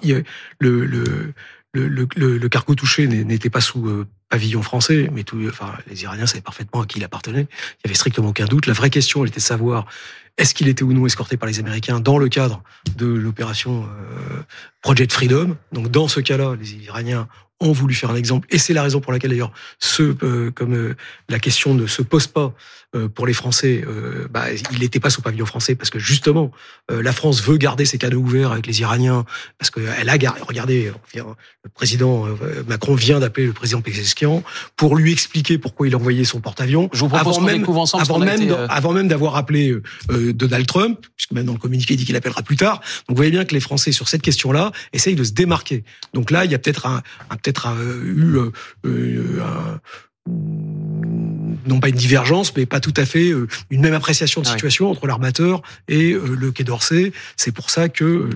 le cargo touché n'était pas sous pavillon français, mais les Iraniens savaient parfaitement à qui il appartenait. Il y avait strictement aucun doute. La vraie question, elle était de savoir est-ce qu'il était ou non escorté par les Américains dans le cadre de l'opération Project Freedom. Donc, dans ce cas-là, les Iraniens ont voulu faire un exemple, et c'est la raison pour laquelle d'ailleurs la question ne se pose pas pour les Français. Il n'était pas sous pavillon français parce que justement la France veut garder ses canaux ouverts avec les Iraniens parce qu'elle a regardez, le président Macron vient d'appeler le président Pezeshkian pour lui expliquer pourquoi il envoyait son porte-avions. Je vous propose qu'on découvre ensemble avant même d'avoir appelé Donald Trump, puisque même dans le communiqué il dit qu'il appellera plus tard. Donc vous voyez bien que les Français sur cette question-là essayent de se démarquer. Donc là il y a peut-être non pas une divergence, mais pas tout à fait une même appréciation de situation entre l'armateur et le Quai d'Orsay. C'est pour ça que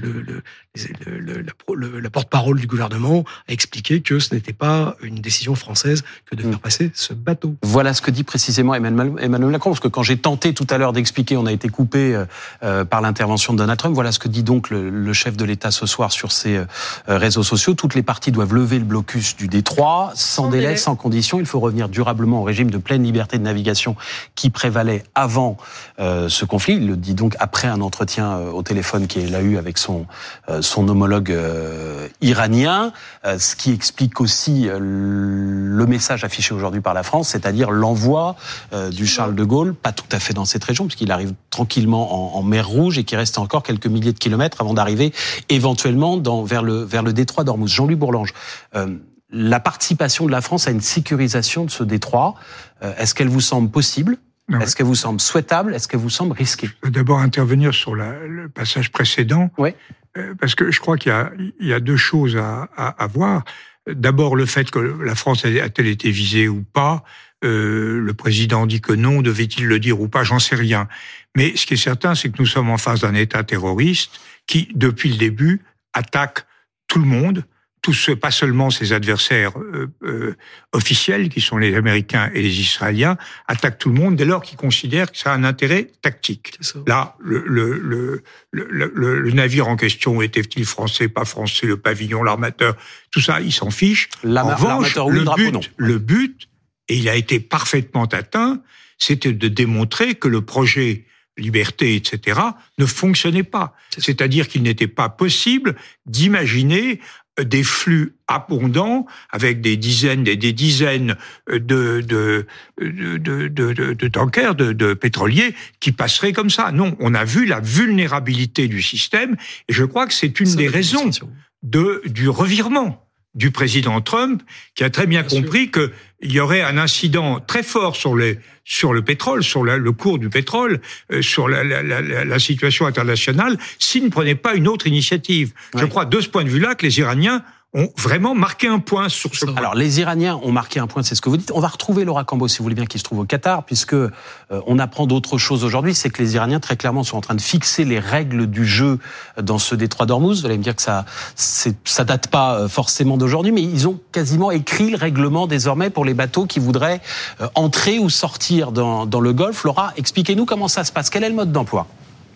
la porte-parole du gouvernement a expliqué que ce n'était pas une décision française que de faire passer ce bateau. Voilà ce que dit précisément Emmanuel Macron, parce que quand j'ai tenté tout à l'heure d'expliquer, on a été coupé par l'intervention de Donald Trump. Voilà ce que dit donc le chef de l'État ce soir sur ses réseaux sociaux. Toutes les parties doivent lever le blocus du détroit, sans délai, sans condition. Il faut revenir durablement au régime de pleine liberté de navigation qui prévalait avant ce conflit. Il le dit donc après un entretien au téléphone qu'il a eu avec son homologue iranien, ce qui explique aussi le message affiché aujourd'hui par la France, c'est-à-dire l'envoi du Charles de Gaulle, pas tout à fait dans cette région, puisqu'il arrive tranquillement en mer Rouge et qu'il reste encore quelques milliers de kilomètres avant d'arriver éventuellement vers le détroit d'Ormuz. Jean-Louis Bourlange, la participation de la France à une sécurisation de ce détroit, est-ce qu'elle vous semble possible ? Est-ce qu'elle vous semble souhaitable ? Est-ce qu'elle vous semble risquée ? Je veux d'abord intervenir sur le passage précédent, parce que je crois qu'il y a deux choses à voir. D'abord, le fait que la France a-t-elle été visée ou pas. Le président dit que non, devait-il le dire ou pas, j'en sais rien. Mais ce qui est certain, c'est que nous sommes en face d'un État terroriste qui, depuis le début, attaque tout le monde, pas seulement ses adversaires officiels, qui sont les Américains et les Israéliens, attaquent tout le monde dès lors qu'ils considèrent que ça a un intérêt tactique. Là, le navire en question, était-il français, pas français, le pavillon, l'armateur, tout ça, ils s'en fichent. En revanche, le but, et il a été parfaitement atteint, c'était de démontrer que le projet liberté, etc., ne fonctionnait pas. C'est-à-dire qu'il n'était pas possible d'imaginer des flux abondants avec des dizaines de tankers, de pétroliers qui passeraient comme ça. Non, on a vu la vulnérabilité du système et je crois que c'est une des raisons du revirement du président Trump, qui a très bien compris qu'il y aurait un incident très fort sur le pétrole, sur le cours du pétrole, sur la situation internationale, s'il ne prenait pas une autre initiative. Je crois, de ce point de vue-là, que les Iraniens ont vraiment marqué un point sur ce point. Alors, les Iraniens ont marqué un point, c'est ce que vous dites. On va retrouver Laura Cambo, si vous voulez bien, qui se trouve au Qatar, puisque on apprend d'autres choses aujourd'hui. C'est que les Iraniens, très clairement, sont en train de fixer les règles du jeu dans ce détroit d'Ormuz. Vous allez me dire que ça date pas forcément d'aujourd'hui, mais ils ont quasiment écrit le règlement désormais pour les bateaux qui voudraient entrer ou sortir dans le Golfe. Laura, expliquez-nous comment ça se passe. Quel est le mode d'emploi ?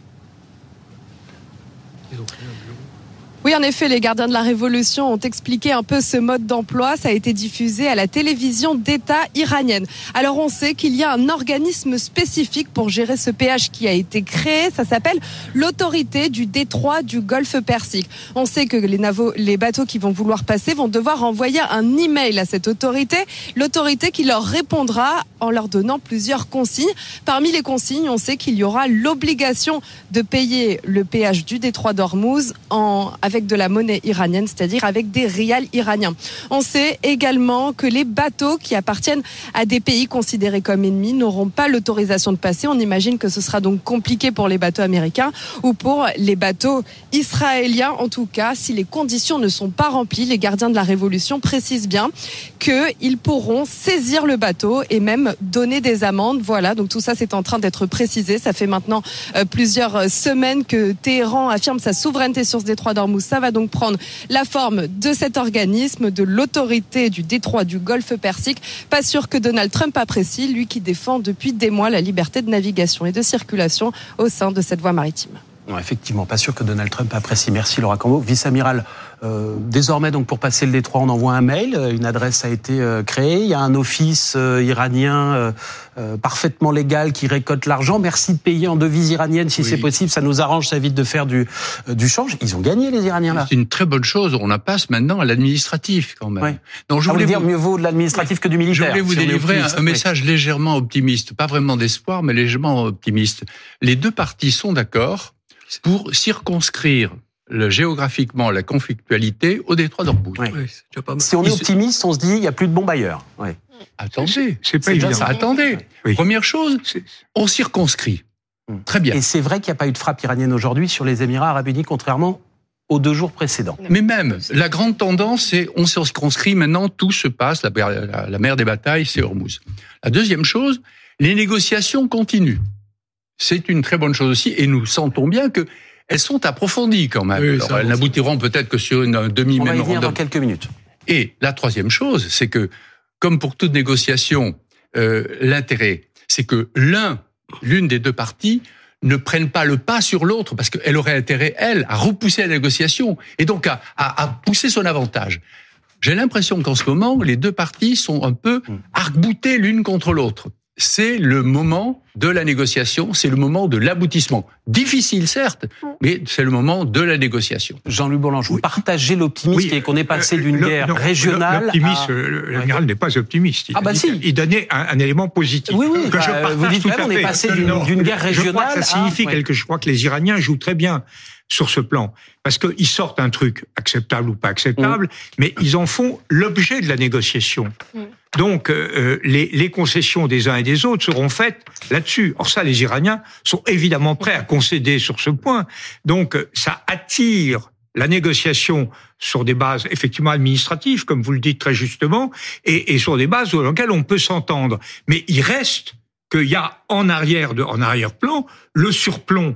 Oui, en effet, les gardiens de la Révolution ont expliqué un peu ce mode d'emploi. Ça a été diffusé à la télévision d'État iranienne. Alors, on sait qu'il y a un organisme spécifique pour gérer ce péage qui a été créé. Ça s'appelle l'autorité du détroit du Golfe Persique. On sait que les bateaux qui vont vouloir passer vont devoir envoyer un email à cette autorité. L'autorité qui leur répondra en leur donnant plusieurs consignes. Parmi les consignes, on sait qu'il y aura l'obligation de payer le péage du détroit d'Ormuz avec de la monnaie iranienne, c'est-à-dire avec des rials iraniens. On sait également que les bateaux qui appartiennent à des pays considérés comme ennemis n'auront pas l'autorisation de passer. On imagine que ce sera donc compliqué pour les bateaux américains ou pour les bateaux israéliens. En tout cas, si les conditions ne sont pas remplies, les gardiens de la Révolution précisent bien qu'ils pourront saisir le bateau et même donner des amendes. Voilà, donc tout ça c'est en train d'être précisé. Ça fait maintenant plusieurs semaines que Téhéran affirme sa souveraineté sur ce détroit d'Ormuz. Ça va donc prendre la forme de cet organisme, de l'autorité du détroit du Golfe Persique. Pas sûr que Donald Trump apprécie, lui qui défend depuis des mois la liberté de navigation et de circulation au sein de cette voie maritime. Non, effectivement, pas sûr que Donald Trump apprécie. Merci Laura Cambo. Vice-amiral, désormais, donc pour passer le détroit, on envoie un mail. Une adresse a été créée. Il y a un office iranien parfaitement légal qui récolte l'argent. Merci de payer en devise iranienne si c'est possible. Ça nous arrange, ça évite de faire du change. Ils ont gagné, les Iraniens, là. C'est une très bonne chose. On en passe maintenant à l'administratif, quand même. Ouais. Donc, je voulais dire mieux vaut de l'administratif que du militaire. Je voulais vous délivrer un message légèrement optimiste. Pas vraiment d'espoir, mais légèrement optimiste. Les deux parties sont d'accord pour circonscrire géographiquement la conflictualité au détroit d'Ormuz. Oui. Si on est optimiste, on se dit il n'y a plus de bombes ailleurs. Oui. Attendez, c'est pas évident. Attendez. Oui. Première chose, on circonscrit. Très bien. Et c'est vrai qu'il n'y a pas eu de frappe iranienne aujourd'hui sur les Émirats Arabes Unis, contrairement aux 2 jours précédents. Mais même, la grande tendance, c'est on circonscrit, maintenant tout se passe, la mer des batailles, c'est Ormuz. La deuxième chose, les négociations continuent. C'est une très bonne chose aussi, et nous sentons bien que elles sont approfondies quand même. Oui, alors, elles n'aboutiront peut-être que sur un demi-mémorandum. On va y venir dans quelques minutes. Et la troisième chose, c'est que, comme pour toute négociation, l'intérêt, c'est que l'une des deux parties ne prenne pas le pas sur l'autre, parce qu'elle aurait intérêt, elle, à repousser la négociation, et donc à pousser son avantage. J'ai l'impression qu'en ce moment, les deux parties sont un peu arc-boutées l'une contre l'autre. C'est le moment de la négociation, c'est le moment de l'aboutissement. Difficile, certes, mais c'est le moment de la négociation. Jean-Louis Bourlange, vous partagez l'optimisme et qu'on est passé d'une guerre régionale l'optimiste, l'amiral n'est pas optimiste. Il donnait un élément positif. Oui, que je partage vous dites tout à fait. On est passé d'une guerre régionale. Je crois que ça signifie quelque chose. Je crois que les Iraniens jouent très bien sur ce plan. Parce qu'ils sortent un truc acceptable ou pas acceptable, mais ils en font l'objet de la négociation. Donc, les concessions des uns et des autres seront faites là-dessus. Or ça, les Iraniens sont évidemment prêts à concéder sur ce point. Donc, ça attire la négociation sur des bases effectivement administratives, comme vous le dites très justement, et sur des bases dans lesquelles on peut s'entendre. Mais il reste qu'il y a en arrière-plan le surplomb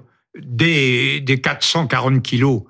des 440 kilos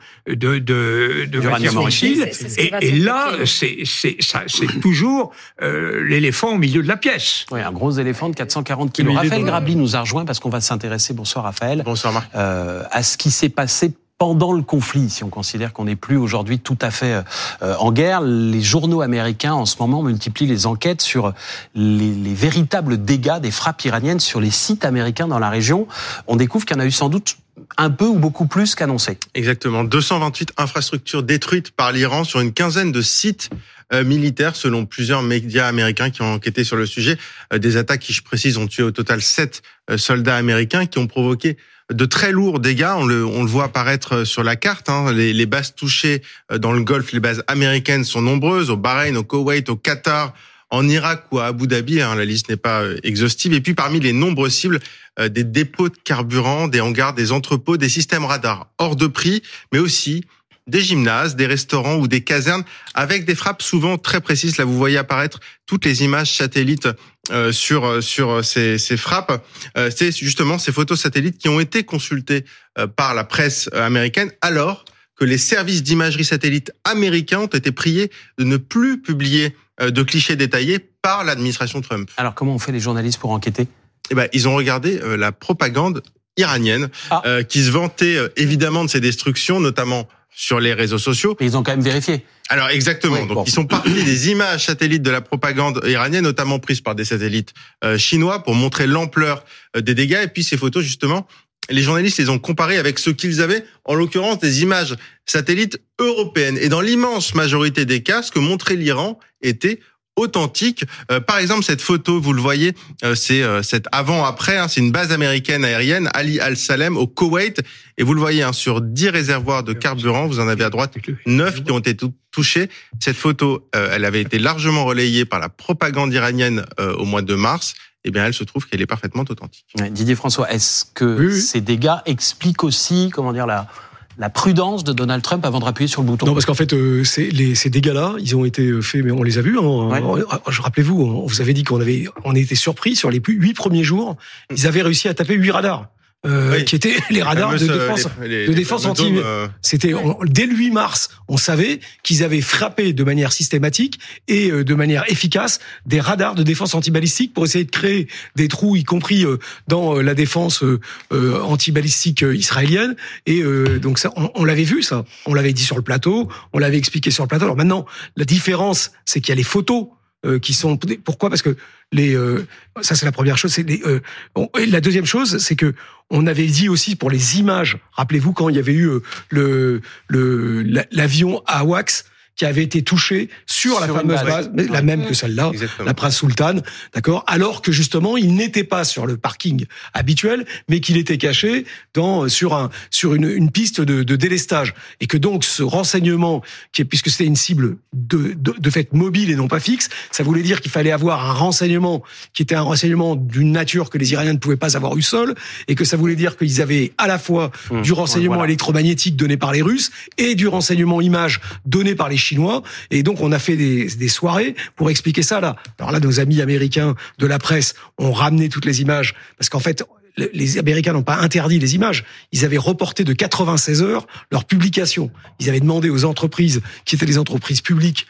de matière fossile, et là c'est toujours l'éléphant au milieu de la pièce. Oui, un gros éléphant de 440 kilos. Raphaël Grabli nous a rejoint parce qu'on va s'intéresser, bonsoir Raphaël, bonsoir Marc, à ce qui s'est passé pendant le conflit, si on considère qu'on n'est plus aujourd'hui tout à fait en guerre. Les journaux américains, en ce moment, multiplient les enquêtes sur les véritables dégâts des frappes iraniennes sur les sites américains dans la région. On découvre qu'il y en a eu sans doute un peu ou beaucoup plus qu'annoncé. Exactement. 228 infrastructures détruites par l'Iran sur une quinzaine de sites militaires, selon plusieurs médias américains qui ont enquêté sur le sujet. Des attaques qui, je précise, ont tué au total 7 soldats américains, qui ont provoqué de très lourds dégâts. On le voit apparaître sur la carte. Les bases touchées dans le Golfe, les bases américaines sont nombreuses, au Bahreïn, au Koweït, au Qatar, en Irak ou à Abu Dhabi. La liste n'est pas exhaustive. Et puis parmi les nombreuses cibles, des dépôts de carburant, des hangars, des entrepôts, des systèmes radars hors de prix, mais aussi des gymnases, des restaurants ou des casernes avec des frappes souvent très précises. Là, vous voyez apparaître toutes les images satellites sur ces frappes. C'est justement ces photos satellites qui ont été consultées par la presse américaine, alors que les services d'imagerie satellite américains ont été priés de ne plus publier de clichés détaillés par l'administration Trump. Alors comment ont fait les journalistes pour enquêter ? Ils ont regardé la propagande iranienne qui se vantait évidemment de ces destructions, notamment sur les réseaux sociaux. Et ils ont quand même vérifié. Alors exactement. Oui, Donc ils sont partis des images satellites de la propagande iranienne, notamment prises par des satellites chinois, pour montrer l'ampleur des dégâts. Et puis ces photos, justement, les journalistes les ont comparées avec ce qu'ils avaient, en l'occurrence des images satellites européennes. Et dans l'immense majorité des cas, ce que montrait l'Iran était authentique. Par exemple, cette photo, vous le voyez, c'est cette avant-après, c'est une base américaine aérienne, Ali Al-Salem, au Koweït. Et vous le voyez, sur 10 réservoirs de carburant, vous en avez à droite 9 qui ont été touchés. Cette photo, elle avait été largement relayée par la propagande iranienne au mois de mars. Eh bien, elle se trouve qu'elle est parfaitement authentique. Didier François, est-ce que ces dégâts expliquent aussi, la prudence de Donald Trump avant de appuyer sur le bouton? Non, parce qu'en fait, ces dégâts-là, ils ont été faits, mais on les a vus. Rappelez-vous, on vous avait dit qu'on était surpris sur les 8 premiers jours. Ils avaient réussi à taper 8 radars. Qui étaient les radars de défense anti. C'était dès le 8 mars, on savait qu'ils avaient frappé de manière systématique et de manière efficace des radars de défense antibalistique pour essayer de créer des trous, y compris dans la défense antibalistique israélienne. Et donc ça, on l'avait vu, ça. On l'avait dit sur le plateau, on l'avait expliqué sur le plateau. Alors maintenant, la différence, c'est qu'il y a les photos qui sont. Pourquoi ? Parce que ça c'est la première chose. Et la deuxième chose, c'est que on avait dit aussi pour les images. Rappelez-vous quand il y avait eu l'avion AWACS qui avait été touché sur la fameuse base, la même que celle-là, exactement. La Prince Sultan, d'accord, alors que justement il n'était pas sur le parking habituel, mais qu'il était caché sur une piste de délestage, et que donc ce renseignement, puisque c'était une cible de fait mobile et non pas fixe, ça voulait dire qu'il fallait avoir un renseignement qui était un renseignement d'une nature que les Iraniens ne pouvaient pas avoir eu seuls, et que ça voulait dire qu'ils avaient à la fois du renseignement électromagnétique donné par les Russes et du renseignement image donné par les Chinois. Et donc on a fait des soirées pour expliquer ça là. Alors là, nos amis américains de la presse ont ramené toutes les images, parce qu'en fait les Américains n'ont pas interdit les images, ils avaient reporté de 96 heures leur publication. Ils avaient demandé aux entreprises qui étaient des entreprises publiques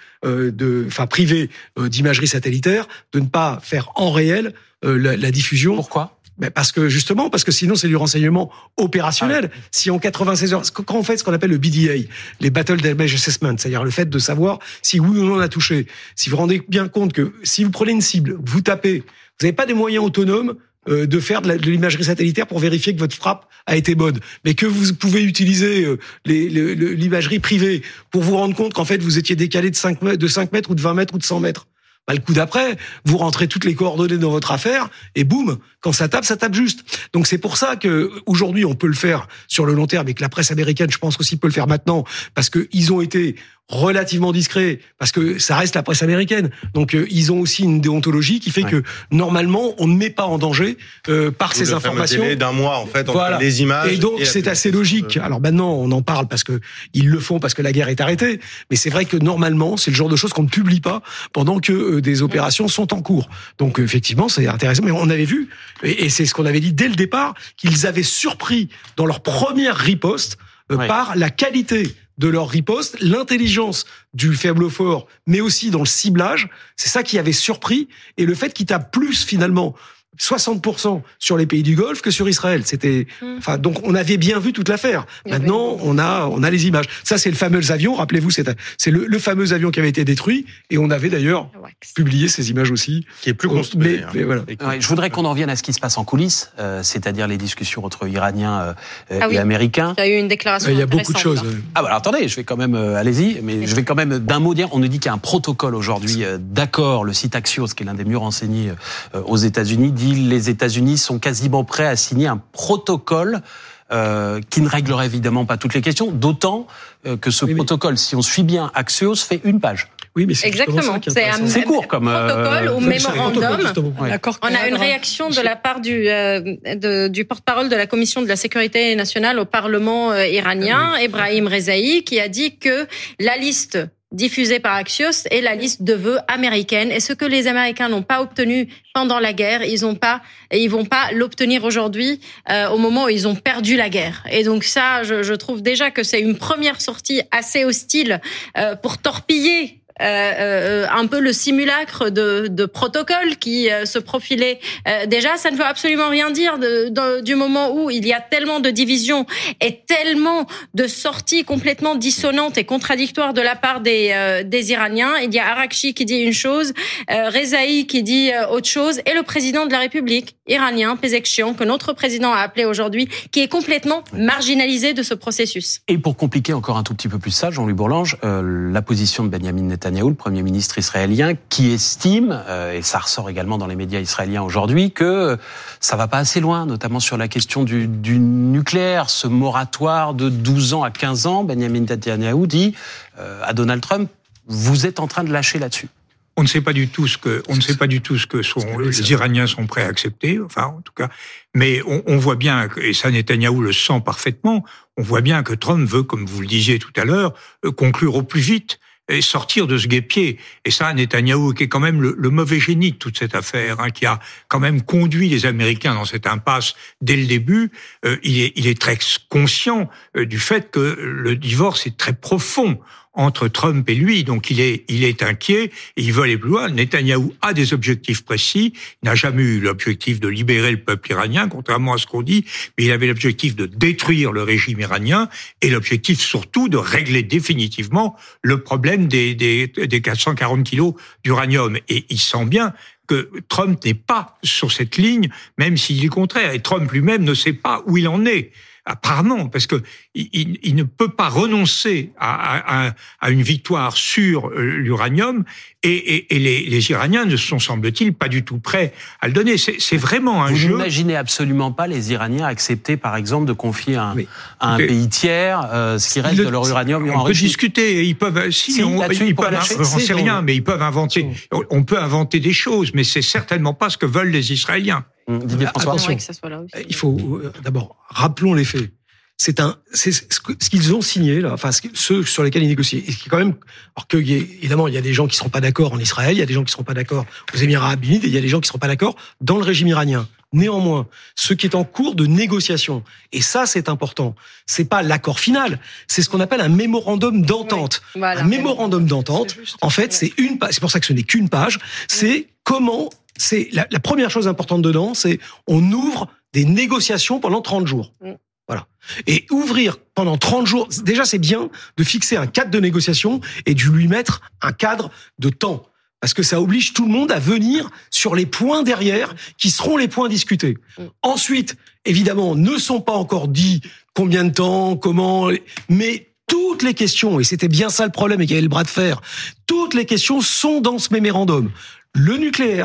privées d'imagerie satellitaire de ne pas faire en réel la diffusion. Pourquoi ? Parce que sinon c'est du renseignement opérationnel. Si en 96 heures, quand on fait ce qu'on appelle le BDA, les Battle Damage Assessment, c'est-à-dire le fait de savoir si oui ou non on a touché, si vous rendez bien compte que si vous prenez une cible, vous tapez, vous n'avez pas des moyens autonomes de faire de l'imagerie satellitaire pour vérifier que votre frappe a été bonne, mais que vous pouvez utiliser l'imagerie privée pour vous rendre compte qu'en fait vous étiez décalé de 5 mètres ou de 20 mètres ou de 100 mètres. Le coup d'après, vous rentrez toutes les coordonnées dans votre affaire et boum, quand ça tape juste. Donc c'est pour ça que aujourd'hui on peut le faire sur le long terme, et que la presse américaine, je pense aussi, peut le faire maintenant, parce que ils ont été relativement discrets, parce que ça reste la presse américaine. Donc ils ont aussi une déontologie qui fait que normalement on ne met pas en danger par ces informations. Délai d'un mois en fait entre les images. Et donc c'est assez logique. Alors maintenant on en parle parce que ils le font parce que la guerre est arrêtée, mais c'est vrai que normalement c'est le genre de choses qu'on ne publie pas pendant que des opérations sont en cours. Donc effectivement c'est intéressant. Mais on avait vu, et c'est ce qu'on avait dit dès le départ, qu'ils avaient surpris dans leur première riposte par la qualité de leur riposte, l'intelligence du faible fort, mais aussi dans le ciblage. C'est ça qui avait surpris, et le fait qu'ils tapent plus finalement 60% sur les pays du Golfe que sur Israël. Donc on avait bien vu toute l'affaire. Maintenant, on a les images. Ça, c'est le fameux avion. Rappelez-vous, c'est le fameux avion qui avait été détruit, et on avait d'ailleurs publié ces images aussi. Qui est plus construit. Mais voilà. Je voudrais qu'on en revienne à ce qui se passe en coulisses, c'est-à-dire les discussions entre Iraniens et Américains. Il y a eu une déclaration. Il y a beaucoup de choses. Alors attendez, je vais quand même, allez-y, mais je vais quand même d'un mot dire. On nous dit qu'il y a un protocole aujourd'hui d'accord. Le site Axios, qui est l'un des mieux renseignés aux États-Unis, dit les États-Unis sont quasiment prêts à signer un protocole qui ne réglerait évidemment pas toutes les questions, d'autant que ce protocole, si on suit bien Axios, fait une page. Oui, mais c'est exactement. C'est court comme protocole ou mémorandum. Ouais. On a une réaction de la part du porte-parole de la Commission de la sécurité nationale au Parlement iranien, Ebrahim Rezaï, qui a dit que la liste diffusée par Axios est la liste de vœux américaine. Et ce que les Américains n'ont pas obtenu pendant la guerre, ils vont pas l'obtenir aujourd'hui au moment où ils ont perdu la guerre. Et donc ça, je trouve déjà que c'est une première sortie assez hostile pour torpiller un peu le simulacre de protocole qui se profilait. Déjà, ça ne veut absolument rien dire du moment où il y a tellement de divisions et tellement de sorties complètement dissonantes et contradictoires de la part des Iraniens. Il y a Arakchi qui dit une chose, Rezaï qui dit autre chose, et le président de la République iranien, Pezeshkian, que notre président a appelé aujourd'hui, qui est complètement marginalisé de ce processus. Et pour compliquer encore un tout petit peu plus ça, Jean-Louis Bourlange, la position de Benyamin Netanyahou, le Premier ministre israélien, qui estime, et ça ressort également dans les médias israéliens aujourd'hui, que ça va pas assez loin, notamment sur la question du nucléaire, ce moratoire de 12 ans à 15 ans. Benyamin Netanyahou dit à Donald Trump, vous êtes en train de lâcher là-dessus. On ne sait pas du tout ce que les Iraniens sont prêts à accepter, enfin, en tout cas. Mais on voit bien, et ça Netanyahou le sent parfaitement, on voit bien que Trump veut, comme vous le disiez tout à l'heure, conclure au plus vite et sortir de ce guêpier. Et ça, Netanyahou, qui est quand même le mauvais génie de toute cette affaire, qui a quand même conduit les Américains dans cette impasse dès le début, il est très conscient du fait que le divorce est très profond entre Trump et lui, donc il est inquiet et il veut aller plus loin. Netanyahou a des objectifs précis, il n'a jamais eu l'objectif de libérer le peuple iranien, contrairement à ce qu'on dit, mais il avait l'objectif de détruire le régime iranien et l'objectif surtout de régler définitivement le problème des 440 kilos d'uranium. Et il sent bien que Trump n'est pas sur cette ligne, même s'il est contraire, et Trump lui-même ne sait pas où il en est. Apparemment, parce que il ne peut pas renoncer à une victoire sur l'uranium et les Iraniens ne sont, semble-t-il, pas du tout prêts à le donner. C'est vraiment un jeu. Vous n'imaginez absolument pas les Iraniens accepter, par exemple, de confier à un pays tiers ce qui reste de leur uranium enrichi. On peut discuter. Ils peuvent, j'en sais rien, mais ils peuvent inventer. On peut inventer des choses, mais c'est certainement pas ce que veulent les Israéliens. Attention, il faut d'abord rappelons les faits. C'est ce qu'ils ont signé là, enfin ceux sur lesquels ils négocient. Et qui est quand même, alors que évidemment il y a des gens qui seront pas d'accord en Israël, il y a des gens qui seront pas d'accord aux Émirats Arabes Unis, et il y a des gens qui seront pas d'accord dans le régime iranien. Néanmoins, ce qui est en cours de négociation, et ça c'est important, c'est pas l'accord final, c'est ce qu'on appelle un mémorandum d'entente. Oui, voilà, un mémorandum d'entente, en fait, c'est une page. C'est pour ça que ce n'est qu'une page. C'est comment. C'est la première chose importante dedans, c'est on ouvre des négociations pendant 30 jours. Voilà. Et ouvrir pendant 30 jours, déjà c'est bien de fixer un cadre de négociation et de lui mettre un cadre de temps. Parce que ça oblige tout le monde à venir sur les points derrière qui seront les points discutés. Ensuite, évidemment, ne sont pas encore dit combien de temps, comment, mais toutes les questions, et c'était bien ça le problème et qu'il y avait le bras de fer, toutes les questions sont dans ce mémorandum. Le nucléaire,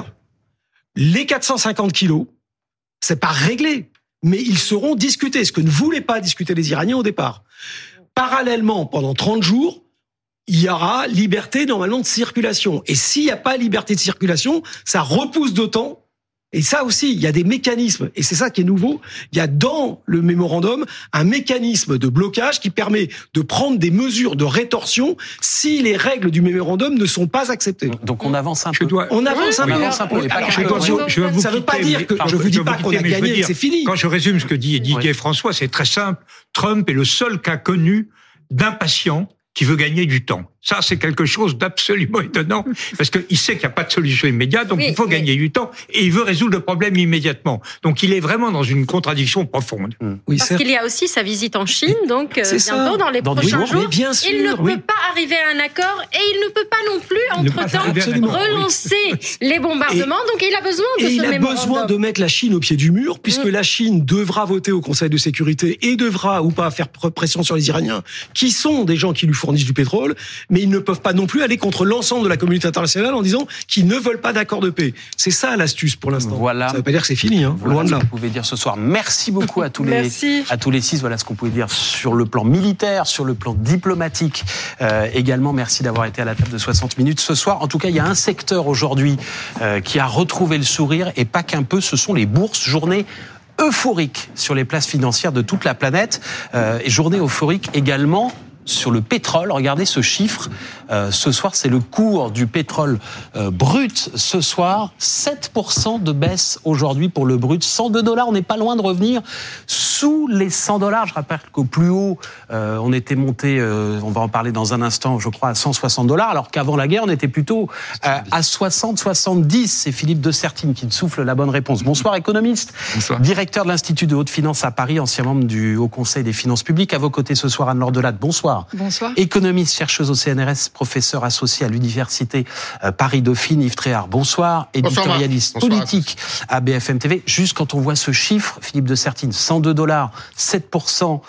les 450 kilos, c'est pas réglé, mais ils seront discutés, ce que ne voulaient pas discuter les Iraniens au départ. Parallèlement, pendant 30 jours, il y aura liberté normalement de circulation. Et s'il n'y a pas liberté de circulation, ça repousse d'autant. Et ça aussi, il y a des mécanismes, et c'est ça qui est nouveau, il y a dans le mémorandum un mécanisme de blocage qui permet de prendre des mesures de rétorsion si les règles du mémorandum ne sont pas acceptées. Donc on avance un peu. On avance un peu. Ça ne veut pas dire que je vous dis pas qu'on a gagné et que c'est fini. Quand je résume ce que dit Didier François, c'est très simple. Trump est le seul cas connu d'impatient qui veut gagner du temps. Ça, c'est quelque chose d'absolument étonnant, parce qu'il sait qu'il n'y a pas de solution immédiate, donc il faut gagner du temps, et il veut résoudre le problème immédiatement. Donc il est vraiment dans une contradiction profonde. Oui, parce qu'il y a aussi sa visite en Chine, donc bientôt dans les prochains jours. Bien sûr, il ne peut pas arriver à un accord, et il ne peut pas non plus, entre-temps, relancer les bombardements, donc il a besoin de ce mémorandum. Il a besoin de mettre la Chine au pied du mur, puisque la Chine devra voter au Conseil de sécurité, et devra ou pas faire pression sur les Iraniens, qui sont des gens qui lui fournissent du pétrole, mais ils ne peuvent pas non plus aller contre l'ensemble de la communauté internationale en disant qu'ils ne veulent pas d'accord de paix. C'est ça l'astuce pour l'instant. Voilà. Ça ne veut pas dire que c'est fini, voilà loin de là. Ce que vous pouvez dire ce soir. Merci beaucoup à tous les 6. Voilà ce qu'on pouvait dire sur le plan militaire, sur le plan diplomatique. Également, merci d'avoir été à la table de 60 minutes ce soir. En tout cas, il y a un secteur aujourd'hui qui a retrouvé le sourire, et pas qu'un peu, ce sont les bourses. Journée euphorique sur les places financières de toute la planète, et journée euphorique également sur le pétrole. Regardez ce chiffre. Ce soir, c'est le cours du pétrole brut. Ce soir, 7% de baisse aujourd'hui pour le brut. $102. On n'est pas loin de revenir sous les $100. Je rappelle qu'au plus haut, on était monté, on va en parler dans un instant, je crois, à $160, alors qu'avant la guerre, on était plutôt à 60, 70. C'est Philippe de Sertine qui nous souffle la bonne réponse. Bonsoir, économiste. Bonsoir. Directeur de l'Institut de haute finance à Paris, ancien membre du Haut Conseil des finances publiques. À vos côtés ce soir, Anne-Laure Delatte. Bonsoir. Bonsoir. Économiste, chercheuse au CNRS, professeur associé à l'université Paris-Dauphine. Yves Tréhard, bonsoir. Éditorialiste politique à BFM TV. Juste quand on voit ce chiffre, Philippe de Sertine, $102, 7%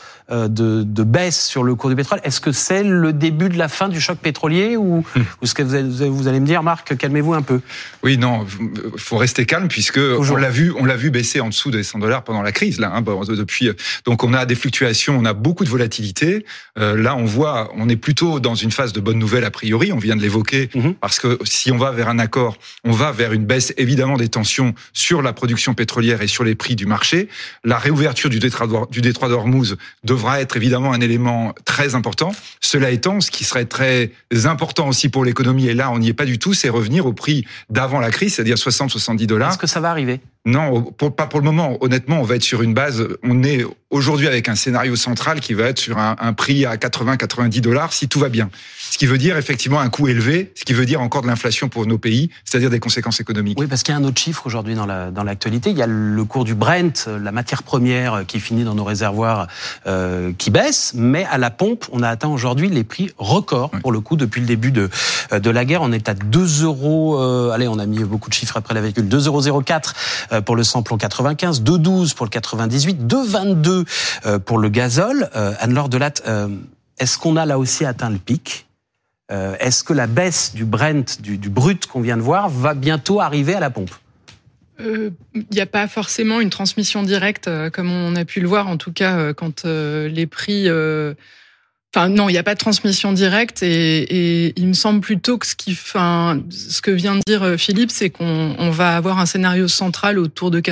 de baisse sur le cours du pétrole. Est-ce que c'est le début de la fin du choc pétrolier ou est-ce que vous allez me dire, Marc, calmez-vous un peu? Oui, non, faut rester calme puisque on l'a vu baisser en dessous des $100 pendant la crise là. Depuis, donc on a des fluctuations, on a beaucoup de volatilité. Là, on est plutôt dans une phase de bonne nouvelle a priori. On vient de l'évoquer parce que si on va vers un accord, on va vers une baisse évidemment des tensions sur la production pétrolière et sur les prix du marché. La réouverture du détroit d'Ormuz devra être évidemment un élément très important. Cela étant, ce qui serait très important aussi pour l'économie, et là on n'y est pas du tout, c'est revenir au prix d'avant la crise, c'est-à-dire $60-70. Est-ce que ça va arriver? Non, pas pour le moment. Honnêtement, on va être sur une base. On est aujourd'hui avec un scénario central qui va être sur un prix à $80-90 si tout va bien. Ce qui veut dire effectivement un coût élevé, ce qui veut dire encore de l'inflation pour nos pays, c'est-à-dire des conséquences économiques. Oui, parce qu'il y a un autre chiffre aujourd'hui dans l'actualité. Il y a le cours du Brent, la matière première qui finit dans nos réservoirs, qui baisse, mais à la pompe, on a atteint aujourd'hui les prix records pour le coup depuis le début de la guerre. On est à 2 €. Allez, on a mis beaucoup de chiffres après la virgule. 2,04 € pour le samplon 95, 2,12 pour le 98, 2,22 pour le gazole. Anne-Laure Delatte, est-ce qu'on a là aussi atteint le pic? Est-ce que la baisse du Brent, du brut qu'on vient de voir, va bientôt arriver à la pompe? Il n'y a pas forcément une transmission directe, comme on a pu le voir, en tout cas, quand les prix... Enfin, non, il n'y a pas de transmission directe et il me semble plutôt que ce que vient de dire Philippe, c'est qu'on va avoir un scénario central autour de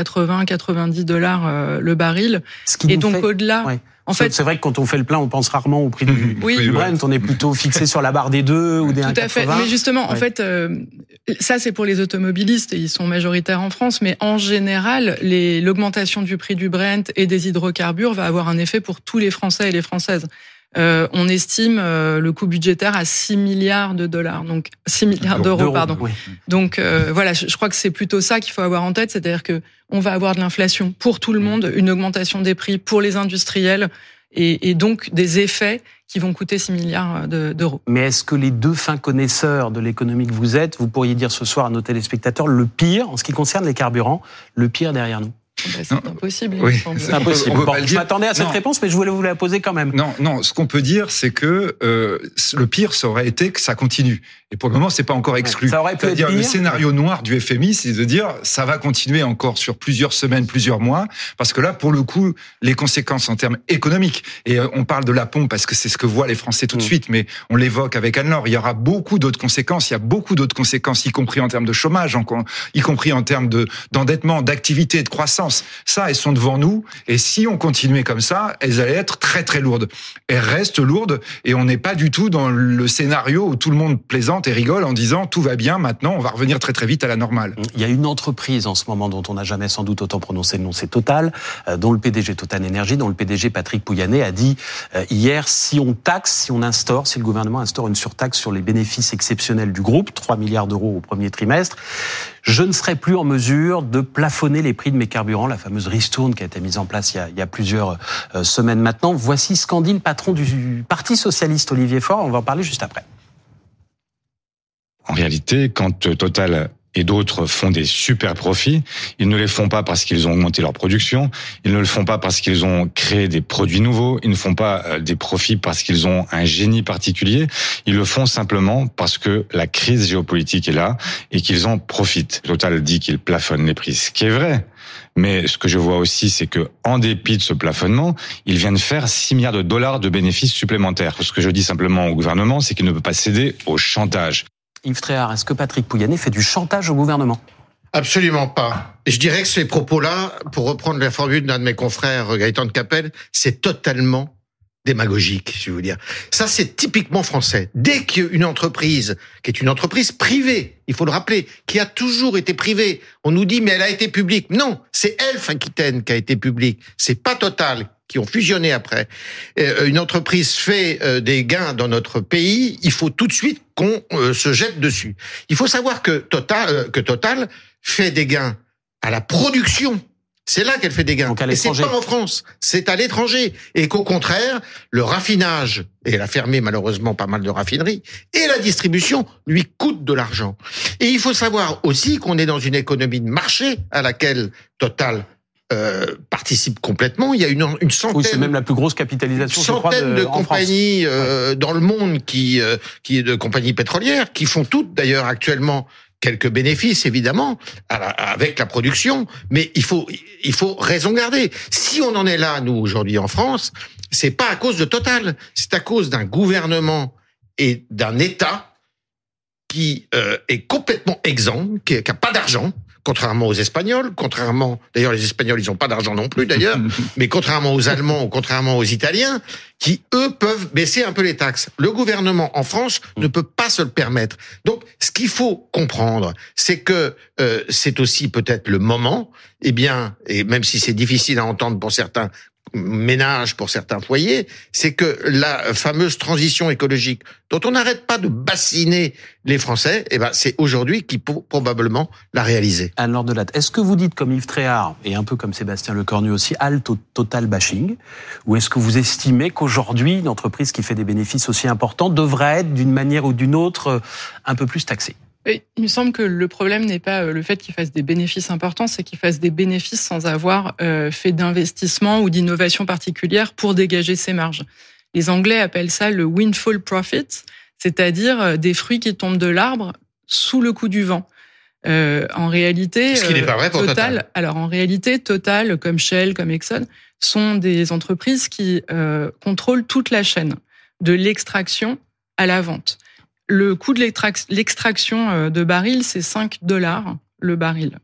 $80-90 le baril. Et donc, au-delà... Ouais. En fait, c'est vrai que quand on fait le plein, on pense rarement au prix du Brent. On est plutôt fixé sur la barre des 2 ou des 1,80. Tout à fait. Mais justement, en fait, ça c'est pour les automobilistes et ils sont majoritaires en France. Mais en général, l'augmentation du prix du Brent et des hydrocarbures va avoir un effet pour tous les Français et les Françaises. On estime le coût budgétaire à $6 milliards, donc 6 milliards d'euros, pardon. Oui. Donc voilà, je crois que c'est plutôt ça qu'il faut avoir en tête, c'est-à-dire que on va avoir de l'inflation pour tout le monde, une augmentation des prix pour les industriels et donc des effets qui vont coûter 6 milliards d'euros. Mais est-ce que les deux fins connaisseurs de l'économie que vous êtes, vous pourriez dire ce soir à nos téléspectateurs, le pire, en ce qui concerne les carburants, le pire derrière nous? C'est impossible. Oui, c'est impossible. Bon, je m'attendais à cette réponse, mais je voulais vous la poser quand même. Non. Ce qu'on peut dire, c'est que le pire, ça aurait été que ça continue. Et pour le moment, c'est pas encore exclu. Ça aurait pu C'est-à-dire être pire. Le scénario noir du FMI, c'est de dire ça va continuer encore sur plusieurs semaines, plusieurs mois, parce que là, pour le coup, les conséquences en termes économiques. Et on parle de la pompe parce que c'est ce que voient les Français tout de suite, mais on l'évoque avec Anne-Laure. Il y aura beaucoup d'autres conséquences. Il y a beaucoup d'autres conséquences, y compris en termes de chômage, y compris en termes d'endettement, d'activité, de croissance. Ça, elles sont devant nous. Et si on continuait comme ça, elles allaient être très très lourdes. Elles restent lourdes et on n'est pas du tout dans le scénario où tout le monde plaisante et rigole en disant tout va bien, maintenant on va revenir très très vite à la normale. Il y a une entreprise en ce moment dont on n'a jamais sans doute autant prononcé le nom, c'est Total, dont le PDG Total Énergie, dont le PDG Patrick Pouyanné a dit hier, si le gouvernement instaure une surtaxe sur les bénéfices exceptionnels du groupe, 3 milliards d'euros au premier trimestre, je ne serai plus en mesure de plafonner les prix de mes carburants, la fameuse ristourne qui a été mise en place il y a plusieurs semaines maintenant. Voici ce qu'en dit le patron du Parti Socialiste, Olivier Faure, on va en parler juste après. En réalité, quand Total et d'autres font des super profits. Ils ne les font pas parce qu'ils ont augmenté leur production. Ils ne le font pas parce qu'ils ont créé des produits nouveaux. Ils ne font pas des profits parce qu'ils ont un génie particulier. Ils le font simplement parce que la crise géopolitique est là et qu'ils en profitent. Total dit qu'il plafonne les prix, ce qui est vrai. Mais ce que je vois aussi, c'est que, en dépit de ce plafonnement, ils viennent faire 6 milliards de dollars de bénéfices supplémentaires. Ce que je dis simplement au gouvernement, c'est qu'il ne peut pas céder au chantage. Yves Tréhard, est-ce que Patrick Pouyanné fait du chantage au gouvernement ? Absolument pas. Je dirais que ces propos-là, pour reprendre la formule d'un de mes confrères, Gaëtan de Capelle, c'est totalement démagogique, je vais vous dire. Ça, c'est typiquement français. Dès qu'une entreprise, qui est une entreprise privée, il faut le rappeler, qui a toujours été privée, on nous dit, mais elle a été publique. Non, c'est Elf Aquitaine qui a été publique. C'est pas Total, qui ont fusionné après. Une entreprise fait des gains dans notre pays, il faut tout de suite qu'on se jette dessus. Il faut savoir que Total fait des gains à la production. C'est là qu'elle fait des gains. Et c'est pas en France, c'est à l'étranger. Et qu'au contraire, le raffinage, et elle a fermé malheureusement pas mal de raffineries, et la distribution lui coûte de l'argent. Et il faut savoir aussi qu'on est dans une économie de marché à laquelle Total participe complètement. Il y a une centaine. Oui, c'est même la plus grosse capitalisation, je crois, de compagnies dans le monde qui de compagnies pétrolières qui font toutes d'ailleurs actuellement quelques bénéfices évidemment avec la production, mais il faut raison garder. Si on en est là nous aujourd'hui en France, c'est pas à cause de Total, c'est à cause d'un gouvernement et d'un État qui est complètement exempt, qui a pas d'argent. Contrairement aux Espagnols, d'ailleurs les Espagnols ils ont pas d'argent non plus d'ailleurs, mais contrairement aux Allemands ou contrairement aux Italiens, qui eux peuvent baisser un peu les taxes. Le gouvernement en France ne peut pas se le permettre. Donc ce qu'il faut comprendre, c'est que c'est aussi peut-être le moment, et même si c'est difficile à entendre pour certains ménages, pour certains foyers, c'est que la fameuse transition écologique dont on n'arrête pas de bassiner les Français, c'est aujourd'hui qu'il faut probablement la réaliser. Anne-Laure Delatte, est-ce que vous dites comme Yves Tréhard, et un peu comme Sébastien Lecornu aussi, halte au total bashing, ou est-ce que vous estimez qu'aujourd'hui, une entreprise qui fait des bénéfices aussi importants devrait être, d'une manière ou d'une autre, un peu plus taxée ? Il me semble que le problème n'est pas le fait qu'il fasse des bénéfices importants, c'est qu'il fasse des bénéfices sans avoir fait d'investissement ou d'innovation particulière pour dégager ses marges. Les Anglais appellent ça le windfall profit, c'est-à-dire des fruits qui tombent de l'arbre sous le coup du vent. En réalité, ce qui n'est pas vrai pour Total. Alors en réalité, Total, comme Shell, comme Exxon, sont des entreprises qui contrôlent toute la chaîne, de l'extraction à la vente. Le coût de l'extraction de baril, c'est $5 le baril.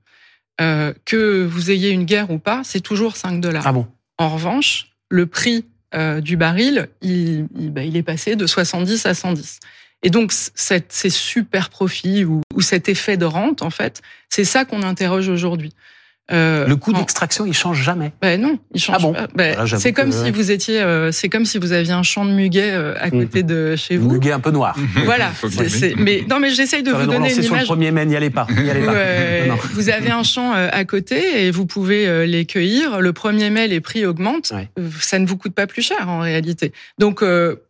Que vous ayez une guerre ou pas, c'est toujours $5. Ah bon ? En revanche, le prix du baril, il est passé de 70 à 110. Et donc, ces super profits ou cet effet de rente, en fait, c'est ça qu'on interroge aujourd'hui. Le coût d'extraction, il change jamais. Non, il change pas. C'est comme si vous étiez, c'est comme si vous aviez un champ de muguet à côté de chez vous. Muguet un peu noir. Voilà. Mais j'essaye de vous donner une image. Sur le premier mène, n'y allez pas. Non. Vous avez un champ à côté et vous pouvez les cueillir. Le 1er mai, les prix augmentent. Ouais. Ça ne vous coûte pas plus cher en réalité. Donc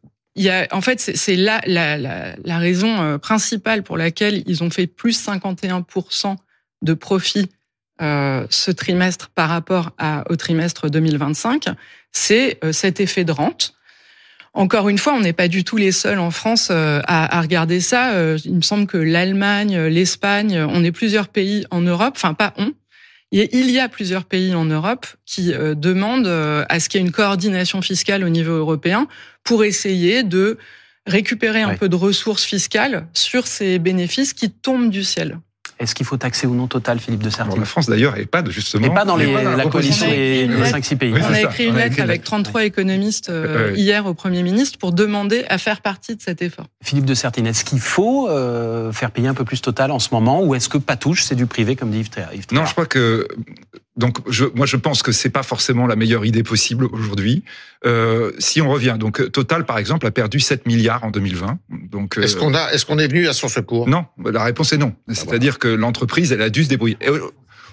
c'est la raison principale pour laquelle ils ont fait plus 51% de profit ce trimestre par rapport au trimestre 2025, c'est cet effet de rente. Encore une fois, on n'est pas du tout les seuls en France à regarder ça. Il me semble que l'Allemagne, l'Espagne, on est plusieurs pays en Europe, enfin pas on, il y a plusieurs pays en Europe qui demandent à ce qu'il y ait une coordination fiscale au niveau européen pour essayer de récupérer un peu de ressources fiscales sur ces bénéfices qui tombent du ciel. Est-ce qu'il faut taxer ou non Total, Philippe de Sertine ? La France, d'ailleurs, n'est pas justement... n'est pas dans la coalition des 5-6 pays. On a écrit une lettre avec 33 économistes hier au Premier ministre pour demander à faire partie de cet effort. Philippe de Sertine, est-ce qu'il faut faire payer un peu plus Total en ce moment, ou est-ce que Patouche, c'est du privé, comme dit Yves Tréhard ? Non, je crois que... Donc, je pense que c'est pas forcément la meilleure idée possible aujourd'hui. Si on revient, donc Total, par exemple, a perdu 7 milliards en 2020. Donc, est-ce qu'on est venu à son secours ? Non, la réponse est non. C'est-à-dire que l'entreprise, elle a dû se débrouiller.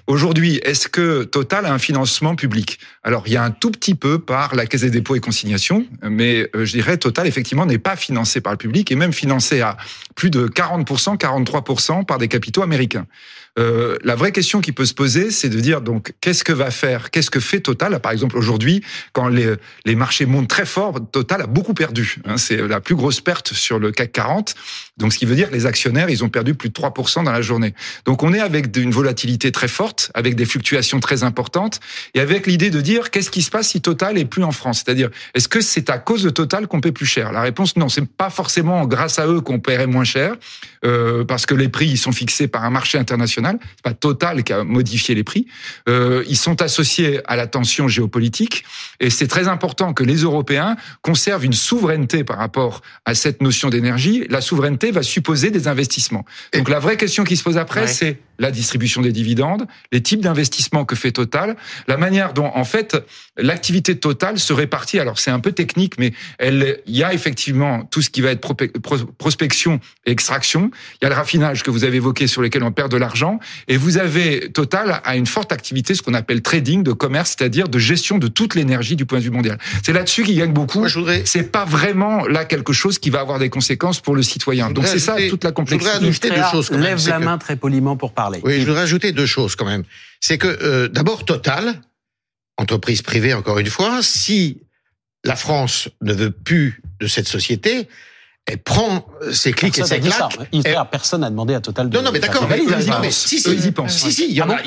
Aujourd'hui, est-ce que Total a un financement public? Alors, il y a un tout petit peu par la Caisse des dépôts et consignations, mais je dirais Total, effectivement, n'est pas financé par le public et même financé à plus de 40%, 43% par des capitaux américains. La vraie question qui peut se poser, c'est de dire donc qu'est-ce que fait Total? Par exemple, aujourd'hui, quand les marchés montent très fort, Total a beaucoup perdu. C'est la plus grosse perte sur le CAC 40. Donc, ce qui veut dire que les actionnaires, ils ont perdu plus de 3% dans la journée. Donc, on est avec une volatilité très forte, avec des fluctuations très importantes, et avec l'idée de dire qu'est-ce qui se passe si Total est plus en France? C'est-à-dire, est-ce que c'est à cause de Total qu'on paie plus cher? La réponse, non, c'est pas forcément grâce à eux qu'on paierait moins cher, parce que les prix, ils sont fixés par un marché international. C'est pas Total qui a modifié les prix. Ils sont associés à la tension géopolitique, et c'est très important que les Européens conservent une souveraineté par rapport à cette notion d'énergie. La souveraineté va supposer des investissements. Donc la vraie question qui se pose après, c'est la distribution des dividendes, les types d'investissements que fait Total, la manière dont, en fait, l'activité de Total se répartit. Alors, c'est un peu technique, mais il y a effectivement tout ce qui va être prospection et extraction. Il y a le raffinage que vous avez évoqué sur lequel on perd de l'argent. Et vous avez, Total a une forte activité, ce qu'on appelle trading, de commerce, c'est-à-dire de gestion de toute l'énergie du point de vue mondial. C'est là-dessus qu'il gagne beaucoup. C'est pas vraiment là quelque chose qui va avoir des conséquences pour le citoyen. Donc, c'est ça toute la complexité. Je voudrais ajouter deux choses. Lève la main très poliment pour parler. Oui, je voudrais ajouter deux choses quand même. C'est que d'abord Total, entreprise privée encore une fois, si la France ne veut plus de cette société, elle prend ses clics et ses claques. Personne n'a demandé à Total de... Non, mais d'accord. Ils y pensent. Si, il y en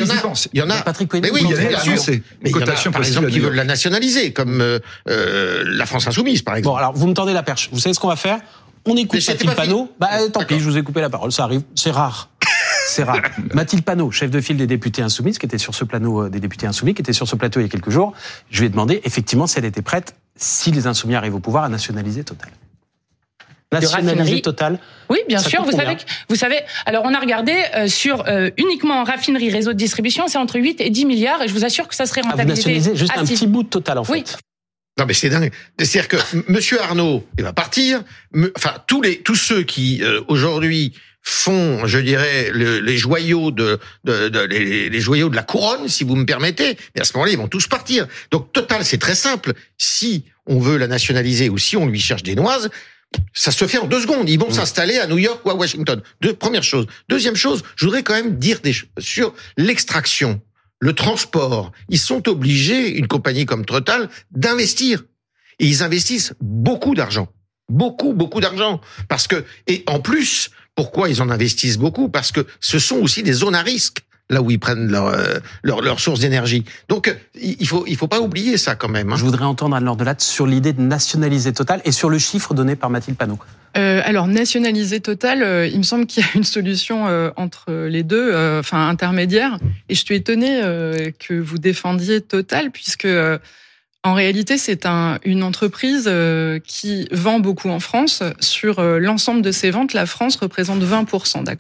a. Patrick Pouyanné. Mais oui, il y en a. Mais il y en a, par exemple, qui veulent la nationaliser, comme la France Insoumise, par exemple. Bon, alors, vous me tendez la perche. Vous savez ce qu'on va faire? On écoute Mathilde Panot. Tant pis, je vous ai coupé la parole. Ça arrive. C'est rare. C'est rare. Mathilde Panot, chef de file des députés insoumis, qui était sur ce plateau il y a quelques jours, je lui ai demandé effectivement si elle était prête, si les insoumis arrivent au pouvoir, à nationaliser Total. Nationaliser Total. Oui, bien sûr. Vous savez, alors on a regardé sur uniquement raffinerie, réseau de distribution, c'est entre 8 et 10 milliards, et je vous assure que ça serait rentabilisé. Vous nationalisez juste un petit bout de Total, en fait. Oui. Non, mais c'est dingue. C'est-à-dire que Monsieur Arnault, il va partir. Enfin, tous ceux qui aujourd'hui font, je dirais, les joyaux les joyaux de la couronne, si vous me permettez. Mais à ce moment-là, ils vont tous partir. Donc Total, c'est très simple. Si on veut la nationaliser ou si on lui cherche des noises, ça se fait en 2 secondes. Ils vont s'installer à New York ou à Washington. Première chose. Deuxième chose, je voudrais quand même dire sur l'extraction, le transport. Ils sont obligés, une compagnie comme Total, d'investir. Et ils investissent beaucoup d'argent. Beaucoup d'argent. Parce que, et en plus, pourquoi ils en investissent beaucoup? Parce que ce sont aussi des zones à risque, là où ils prennent leur source d'énergie. Donc, il faut pas oublier ça quand même. Je voudrais entendre Anne-Laure Delattre sur l'idée de nationaliser Total et sur le chiffre donné par Mathilde Panot. Alors, nationaliser Total, il me semble qu'il y a une solution entre les deux, intermédiaire. Et je suis étonnée que vous défendiez Total, puisque en réalité, c'est une entreprise qui vend beaucoup en France. Sur l'ensemble de ses ventes, la France représente 20%. D'accord ?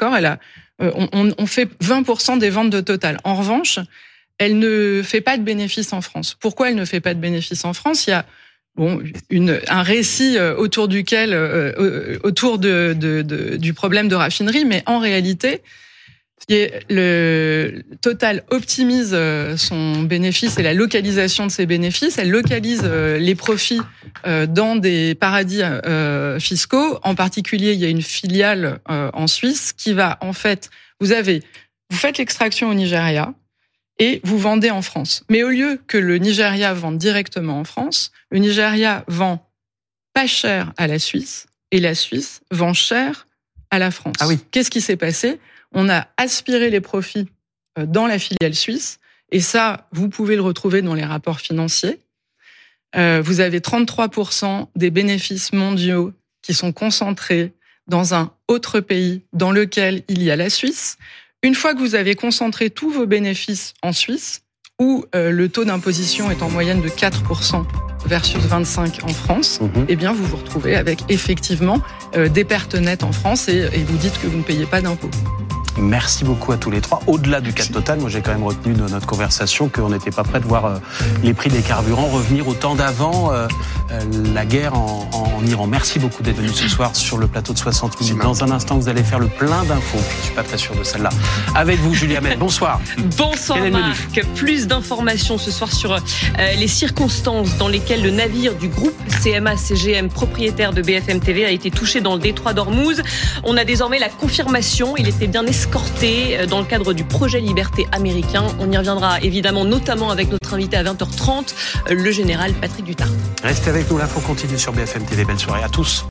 On fait 20% des ventes de Total. En revanche, elle ne fait pas de bénéfices en France. Pourquoi elle ne fait pas de bénéfices en France ? Il y a un récit autour duquel, autour du problème de raffinerie, mais en réalité, le Total optimise son bénéfice et la localisation de ses bénéfices. Elle localise les profits dans des paradis fiscaux. En particulier, il y a une filiale en Suisse qui va, en fait, vous faites l'extraction au Nigeria et vous vendez en France. Mais au lieu que le Nigeria vende directement en France, le Nigeria vend pas cher à la Suisse et la Suisse vend cher à la France. Ah oui. Qu'est-ce qui s'est passé ? On a aspiré les profits dans la filiale suisse, et ça, vous pouvez le retrouver dans les rapports financiers. Vous avez 33% des bénéfices mondiaux qui sont concentrés dans un autre pays dans lequel il y a la Suisse. Une fois que vous avez concentré tous vos bénéfices en Suisse, où le taux d'imposition est en moyenne de 4% versus 25% en France, eh bien vous vous retrouvez avec effectivement des pertes nettes en France et vous dites que vous ne payez pas d'impôts. Merci beaucoup à tous les trois. Au-delà du cas Total, moi j'ai quand même retenu de notre conversation qu'on n'était pas prêt de voir les prix des carburants revenir au temps d'avant la guerre en Iran. Merci beaucoup d'être venu ce soir sur le plateau de 60 minutes. Dans un instant, vous allez faire le plein d'infos. Je ne suis pas très sûr de celle-là. Avec vous, Julie Hamet. Bonsoir. Bonsoir Marc. Plus d'informations ce soir sur les circonstances dans lesquelles le navire du groupe CMA-CGM, propriétaire de BFM TV, a été touché dans le détroit d'Ormuz. On a désormais la confirmation. Il était bien escorté dans le cadre du projet Liberté américain. On y reviendra évidemment, notamment avec notre invité à 20h30, le général Patrick Duttard. Restez avec nous, l'info continue sur BFM TV. Belle soirée à tous.